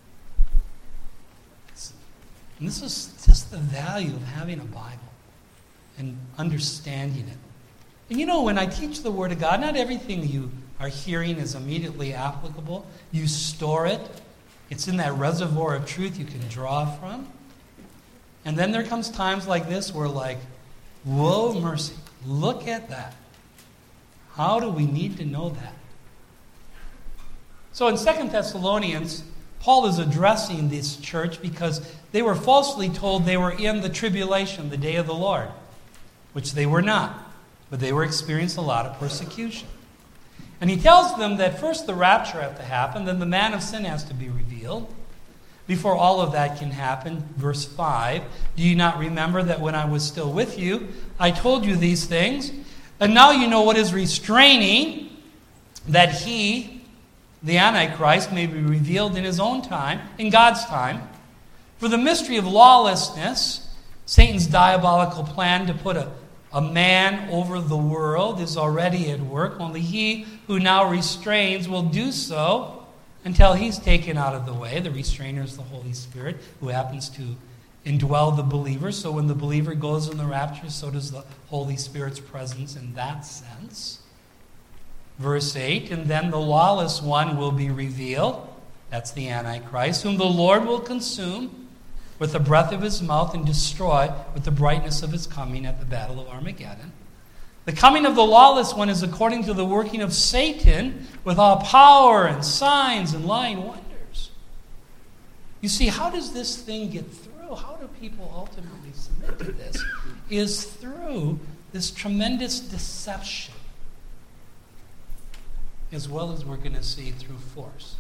And this is just the value of having a Bible and understanding it. And you know, when I teach the Word of God, not everything you are hearing is immediately applicable. You store it. It's in that reservoir of truth you can draw from. And then there comes times like this where, like, whoa, mercy, look at that. How do we need to know that? So in Second Thessalonians, Paul is addressing this church because they were falsely told they were in the tribulation, the day of the Lord, which they were not, but they were experiencing a lot of persecution. And he tells them that first the rapture has to happen, then the man of sin has to be revealed. Before all of that can happen, verse five, do you not remember that when I was still with you, I told you these things? And now you know what is restraining, that he, the Antichrist, may be revealed in his own time, in God's time. For the mystery of lawlessness, Satan's diabolical plan to put a, a man over the world, is already at work. Only he who now restrains will do so until he's taken out of the way. The restrainer is the Holy Spirit, who happens to indwell the believer. So when the believer goes in the rapture, so does the Holy Spirit's presence in that sense. Verse eight, and then the lawless one will be revealed. That's the Antichrist, whom the Lord will consume with the breath of his mouth and destroy with the brightness of his coming at the battle of Armageddon. The coming of the lawless one is according to the working of Satan with all power and signs and lying wonders. You see, how does this thing get through? How do people ultimately submit to this? Is through this tremendous deception, as well as we're going to see through force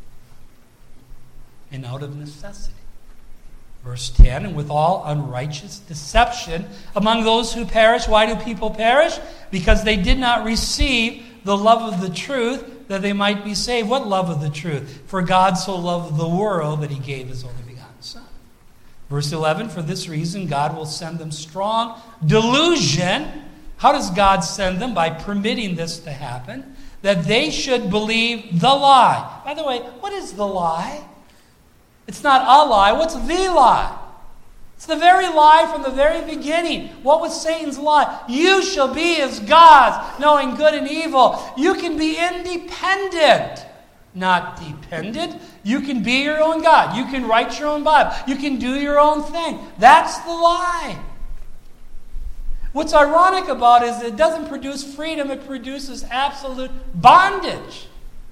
and out of necessity. Verse ten, and with all unrighteous deception among those who perish. Why do people perish? Because they did not receive the love of the truth, that they might be saved. What love of the truth? For God so loved the world that he gave his only begotten Son. Verse eleven, for this reason God will send them strong delusion. How does God send them? By permitting this to happen, that they should believe the lie. By the way, what is the lie? It's not a lie. What's the lie? It's the very lie from the very beginning. What was Satan's lie? You shall be as gods, knowing good and evil. You can be independent. not dependent. You can be your own God. You can write your own Bible. You can do your own thing. That's the lie. What's ironic about it is it doesn't produce freedom, it produces absolute bondage.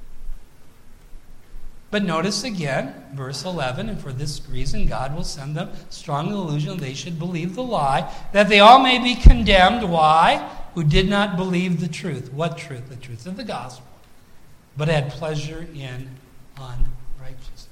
But notice again, verse eleven, and for this reason God will send them strong illusion they should believe the lie, that they all may be condemned. Why? Who did not believe the truth. What truth? The truth of the gospel, but had pleasure in unrighteousness.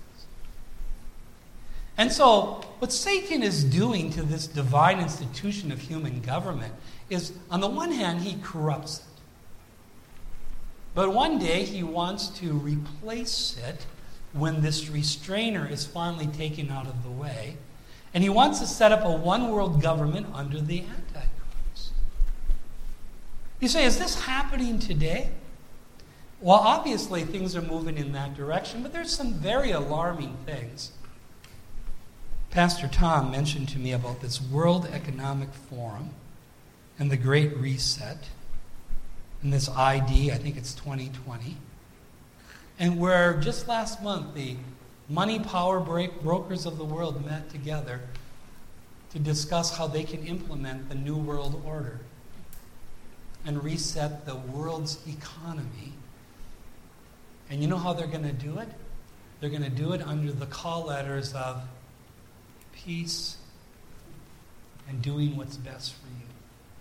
And so, what Satan is doing to this divine institution of human government is, on the one hand, he corrupts it. But one day he wants to replace it when this restrainer is finally taken out of the way. And he wants to set up a one-world government under the Antichrist. You say, is this happening today? Well, obviously things are moving in that direction, but there's some very alarming things. Pastor Tom mentioned to me about this World Economic Forum and the Great Reset and this I D, I think it's twenty twenty, and where just last month the money power break brokers of the world met together to discuss how they can implement the New World Order and reset the world's economy. And you know how they're going to do it? They're going to do it under the call letters of peace and doing what's best for you.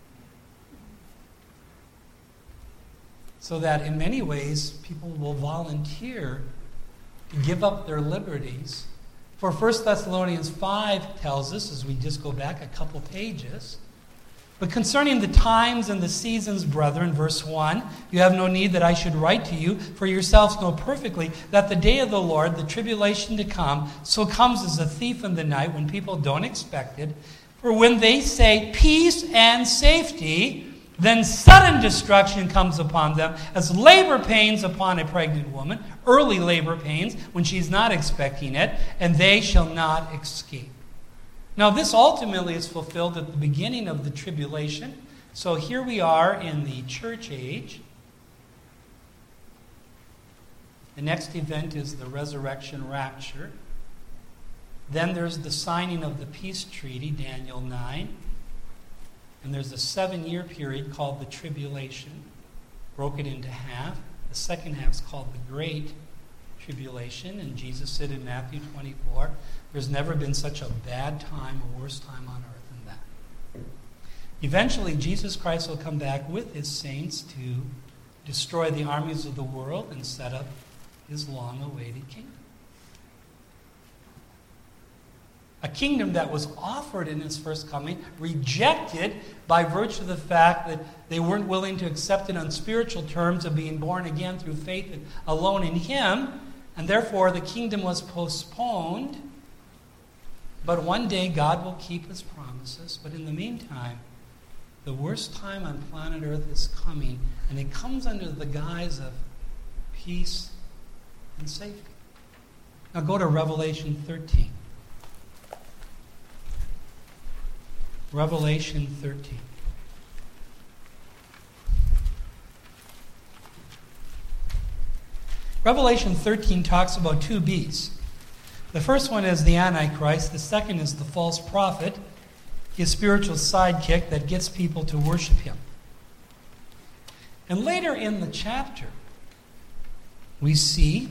So that in many ways, people will volunteer to give up their liberties. For First Thessalonians five tells us, as we just go back a couple pages, but concerning the times and the seasons, brethren, verse one, you have no need that I should write to you, for yourselves know perfectly that the day of the Lord, the tribulation to come, so comes as a thief in the night when people don't expect it. For when they say peace and safety, then sudden destruction comes upon them as labor pains upon a pregnant woman, early labor pains when she's not expecting it, and they shall not escape. Now, this ultimately is fulfilled at the beginning of the tribulation. So here we are in the church age. The next event is the resurrection rapture. Then there's the signing of the peace treaty, Daniel nine. And there's a seven-year period called the tribulation, broken into half. The second half is called the Great Tribulation, and Jesus said in Matthew twenty-four, there's never been such a bad time, a worse time on earth than that. Eventually, Jesus Christ will come back with his saints to destroy the armies of the world and set up his long-awaited kingdom. A kingdom that was offered in his first coming, rejected by virtue of the fact that they weren't willing to accept it on spiritual terms of being born again through faith alone in him, and therefore the kingdom was postponed. But one day God will keep his promises. But in the meantime, the worst time on planet Earth is coming, and it comes under the guise of peace and safety. Now go to Revelation thirteen. Revelation thirteen. Revelation thirteen talks about two beasts. The first one is the Antichrist. The second is the false prophet, his spiritual sidekick that gets people to worship him. And later in the chapter, we see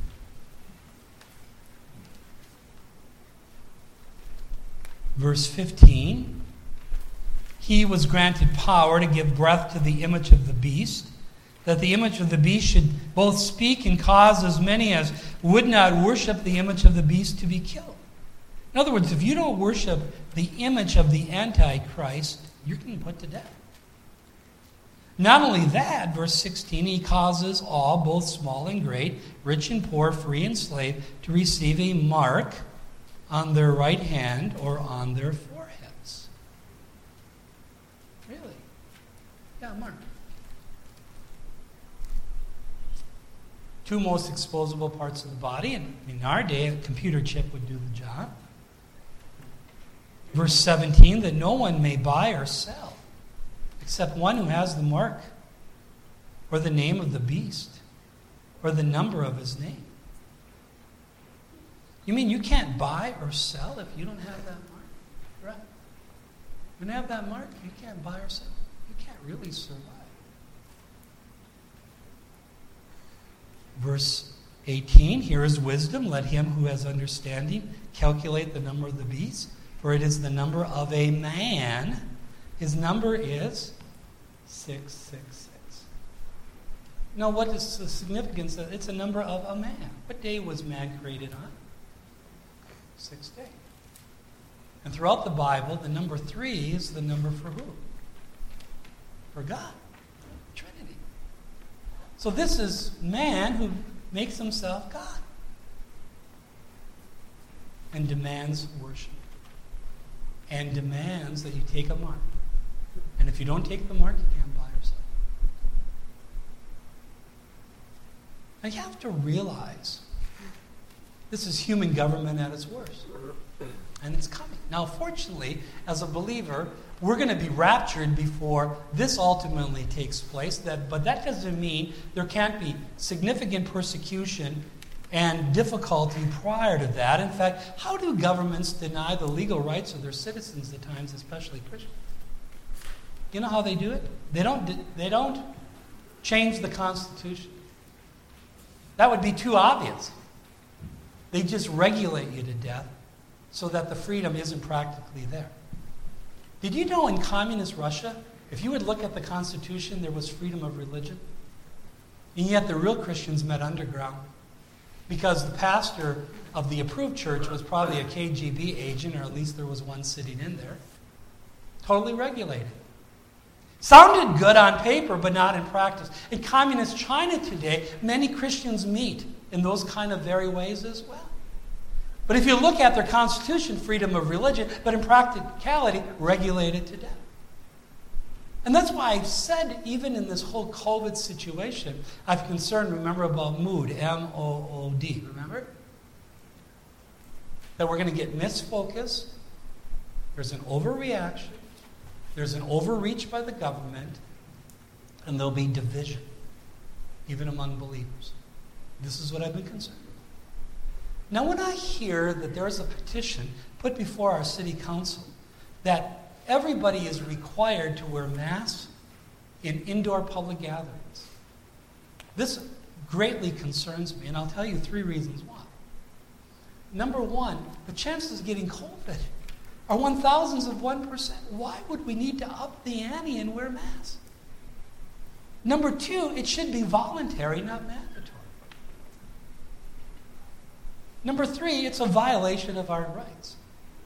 verse fifteen, he was granted power to give breath to the image of the beast, that the image of the beast should both speak and cause as many as would not worship the image of the beast to be killed. In other words, if you don't worship the image of the Antichrist, you're going to be put to death. Not only that, verse sixteen, he causes all, both small and great, rich and poor, free and slave, to receive a mark on their right hand or on their foreheads. Really? Yeah, mark. Two most exposable parts of the body, and in our day, a computer chip would do the job. Verse seventeen, that no one may buy or sell except one who has the mark or the name of the beast or the number of his name. You mean you can't buy or sell if you don't have that mark? Right? When you have that mark, you can't buy or sell. You can't really survive. Verse eighteen, here is wisdom. Let him who has understanding calculate the number of the beast, for it is the number of a man. His number is six six six. Now, what is the significance of it? It's a number of a man. What day was man created on? Sixth day. And throughout the Bible, the number three is the number for who? For God. Trinity. So this is man who makes himself God and demands worship and demands that you take a mark. And if you don't take the mark, you can't buy or sell. Now you have to realize this is human government at its worst. And it's coming. Now, fortunately, as a believer, we're going to be raptured before this ultimately takes place. That, but that doesn't mean there can't be significant persecution and difficulty prior to that. In fact, how do governments deny the legal rights of their citizens at times, especially Christians? You know how they do it? They don't, they don't change the Constitution. That would be too obvious. They just regulate you to death so that the freedom isn't practically there. Did you know in communist Russia, if you would look at the Constitution, there was freedom of religion? And yet the real Christians met underground because the pastor of the approved church was probably a K G B agent, or at least there was one sitting in there. Totally regulated. Sounded good on paper, but not in practice. In communist China today, many Christians meet in those kind of very ways as well. But if you look at their constitution, freedom of religion, but in practicality, regulated to death. And that's why I've said, even in this whole COVID situation, I've concerned, remember, about mood, M O O D, remember? That we're going to get misfocused, there's an overreaction, there's an overreach by the government, and there'll be division, even among believers. This is what I've been concerned with. Now, when I hear that there's a petition put before our city council that everybody is required to wear masks in indoor public gatherings, this greatly concerns me, and I'll tell you three reasons why. Number one, the chances of getting COVID are one thousandths of one percent. Why would we need to up the ante and wear masks? Number two, it should be voluntary, not mandatory. Number three, it's a violation of our rights.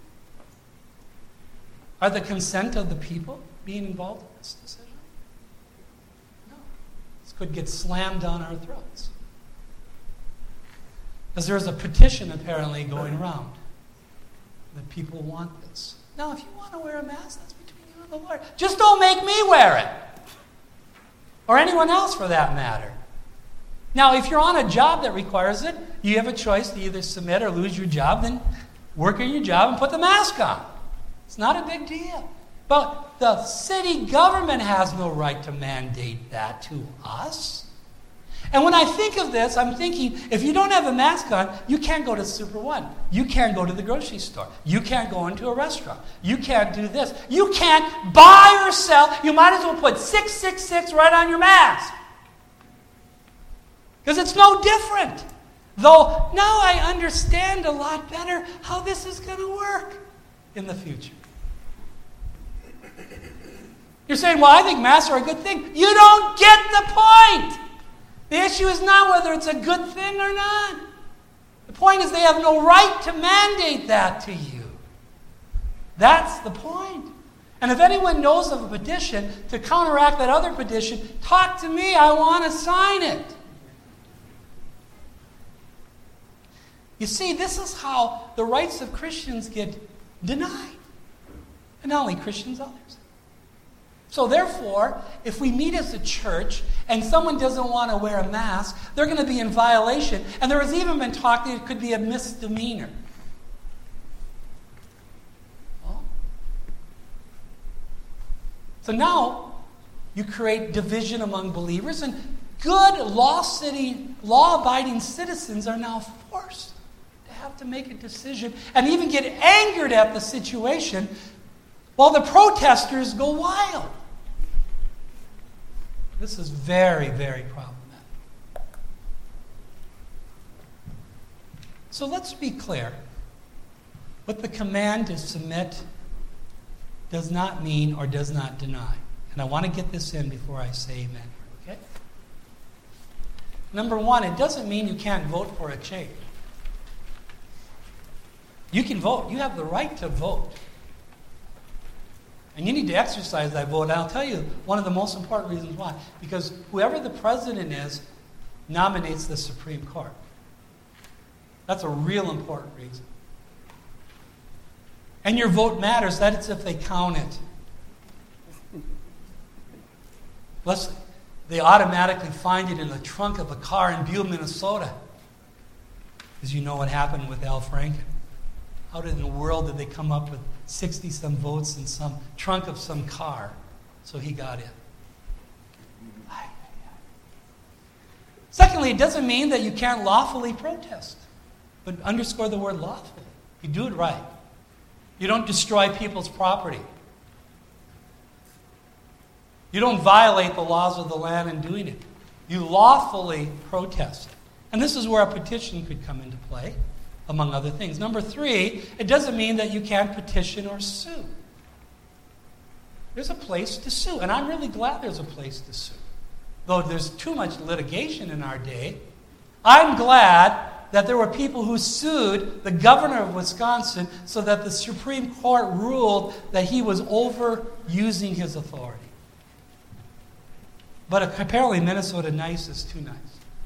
Are the consent of the people being involved in this decision? No. This could get slammed down our throats. Because there's a petition apparently going around that people want this. Now, if you want to wear a mask, that's between you and the Lord. Just don't make me wear it. Or anyone else for that matter. Now, if you're on a job that requires it, you have a choice to either submit or lose your job, then work on your job and put the mask on. It's not a big deal. But the city government has no right to mandate that to us. And when I think of this, I'm thinking, if you don't have a mask on, you can't go to Super One. You can't go to the grocery store. You can't go into a restaurant. You can't do this. You can't buy or sell. You might as well put six six six right on your mask. Because it's no different. Though now I understand a lot better how this is going to work in the future. You're saying, well, I think masks are a good thing. You don't get the point. The issue is not whether it's a good thing or not. The point is they have no right to mandate that to you. That's the point. And if anyone knows of a petition to counteract that other petition, talk to me. I want to sign it. You see, this is how the rights of Christians get denied. And not only Christians, others. So therefore, if we meet as a church and someone doesn't want to wear a mask, they're going to be in violation. And there has even been talk that it could be a misdemeanor. Well, so now you create division among believers, and good law-abiding law-abiding citizens are now forced to have to make a decision and even get angered at the situation while the protesters go wild. This is very, very problematic. So let's be clear. What the command to submit does not mean or does not deny. And I want to get this in before I say amen. Okay? Number one, it doesn't mean you can't vote for a change. You can vote. You have the right to vote. And you need to exercise that vote. And I'll tell you one of the most important reasons why. Because whoever the president is nominates the Supreme Court. That's a real important reason. And your vote matters. That's if they count it. Let's, they automatically find it in the trunk of a car in Buell, Minnesota. Because you know what happened with Al Franken. How did in the world did they come up with sixty-some votes in some trunk of some car so he got in? Secondly, it doesn't mean that you can't lawfully protest. But underscore the word lawfully. You do it right. You don't destroy people's property. You don't violate the laws of the land in doing it. You lawfully protest. And this is where a petition could come into play, among other things. Number three, it doesn't mean that you can't petition or sue. There's a place to sue, and I'm really glad there's a place to sue. Though there's too much litigation in our day, I'm glad that there were people who sued the governor of Wisconsin so that the Supreme Court ruled that he was overusing his authority. But apparently Minnesota nice is too nice.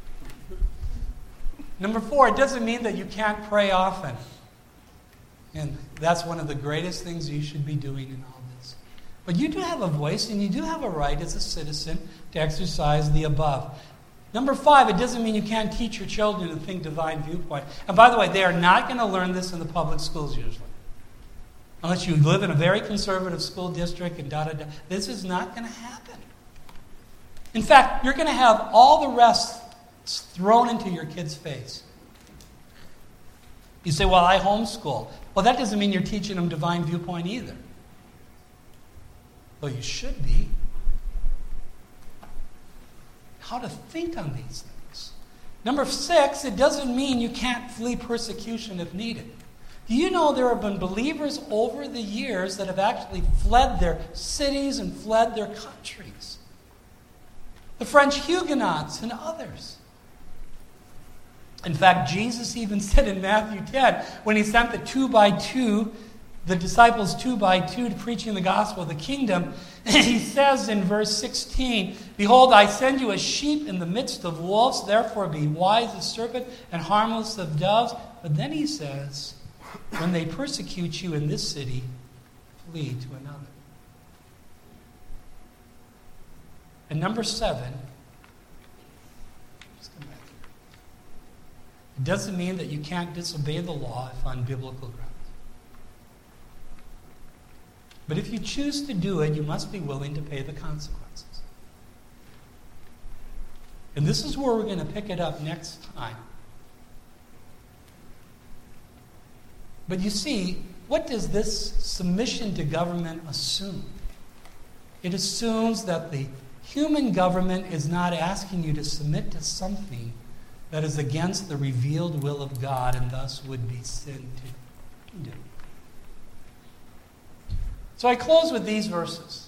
Number four, it doesn't mean that you can't pray often. And that's one of the greatest things you should be doing in all this. But you do have a voice and you do have a right as a citizen to exercise the above. Number five, it doesn't mean you can't teach your children to think divine viewpoint. And by the way, they are not going to learn this in the public schools usually. Unless you live in a very conservative school district and da-da-da. This is not going to happen. In fact, you're going to have all the rest thrown into your kid's face. You say, well, I homeschool. Well, that doesn't mean you're teaching them divine viewpoint either. Though you should be. How to think on these things. Number six, it doesn't mean you can't flee persecution if needed. Do you know there have been believers over the years that have actually fled their cities and fled their countries? The French Huguenots and others. In fact, Jesus even said in Matthew ten, when he sent the two by two, the disciples two by two to preaching the gospel of the kingdom, he says in verse sixteen, behold, I send you as sheep in the midst of wolves, therefore be wise as serpent and harmless as doves. But then he says, when they persecute you in this city, flee to another. And number seven, just come back here. It doesn't mean that you can't disobey the law if on biblical grounds. But if you choose to do it, you must be willing to pay the consequences. And this is where we're going to pick it up next time. But you see, what does this submission to government assume? It assumes that the human government is not asking you to submit to something that is against the revealed will of God and thus would be sin to do. So I close with these verses.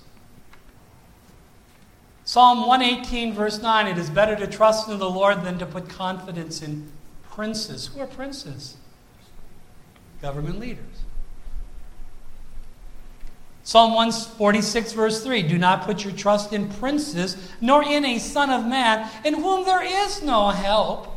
Psalm one eighteen, verse nine, it is better to trust in the Lord than to put confidence in princes. Who are princes? Government leaders. Psalm one forty-six, verse three, do not put your trust in princes, nor in a son of man, in whom there is no help.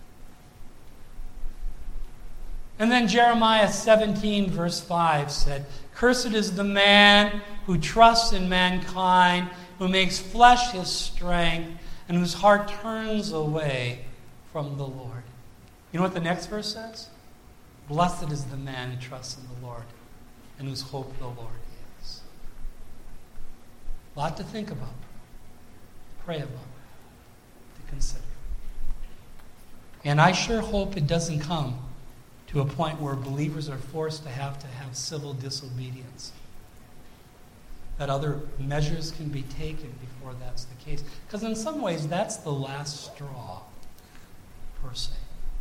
And then Jeremiah seventeen, verse five said, cursed is the man who trusts in mankind, who makes flesh his strength, and whose heart turns away from the Lord. You know what the next verse says? Blessed is the man who trusts in the Lord, and whose hope the Lord is. A lot to think about, to pray about, to consider. And I sure hope it doesn't come to a point where believers are forced to have to have civil disobedience. That other measures can be taken before that's the case. Because in some ways, that's the last straw, per se.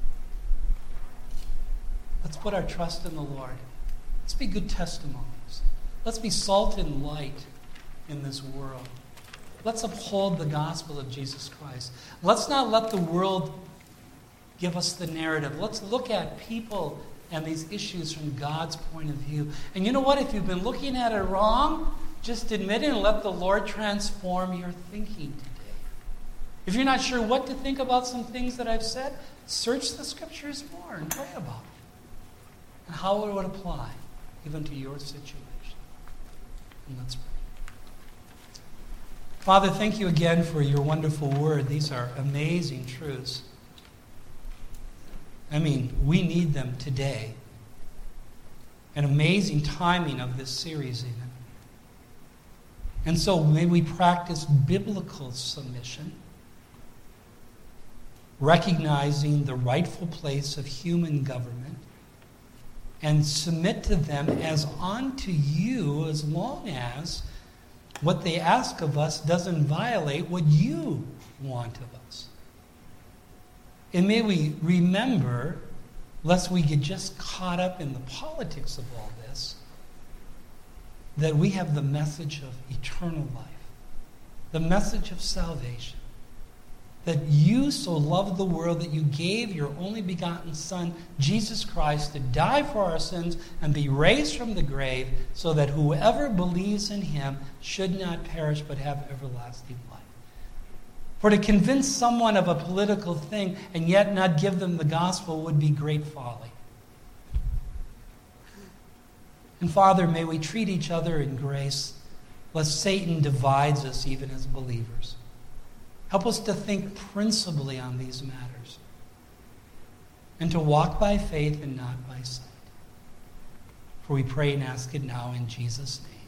Let's put our trust in the Lord. Let's be good testimonies. Let's be salt and light in this world. Let's uphold the gospel of Jesus Christ. Let's not let the world give us the narrative. Let's look at people and these issues from God's point of view. And you know what? If you've been looking at it wrong, just admit it and let the Lord transform your thinking today. If you're not sure what to think about some things that I've said, search the Scriptures more and pray about it and how it would apply even to your situation. And let's pray. Father, thank you again for your wonderful word. These are amazing truths. I mean, we need them today. An amazing timing of this series even. And so may we practice biblical submission, recognizing the rightful place of human government, and submit to them as unto you as long as what they ask of us doesn't violate what you want of us. And may we remember, lest we get just caught up in the politics of all this, that we have the message of eternal life, the message of salvation, that you so loved the world that you gave your only begotten Son, Jesus Christ, to die for our sins and be raised from the grave so that whoever believes in him should not perish but have everlasting life. For to convince someone of a political thing and yet not give them the gospel would be great folly. And Father, may we treat each other in grace, lest Satan divides us even as believers. Help us to think principally on these matters and to walk by faith and not by sight. For we pray and ask it now in Jesus' name.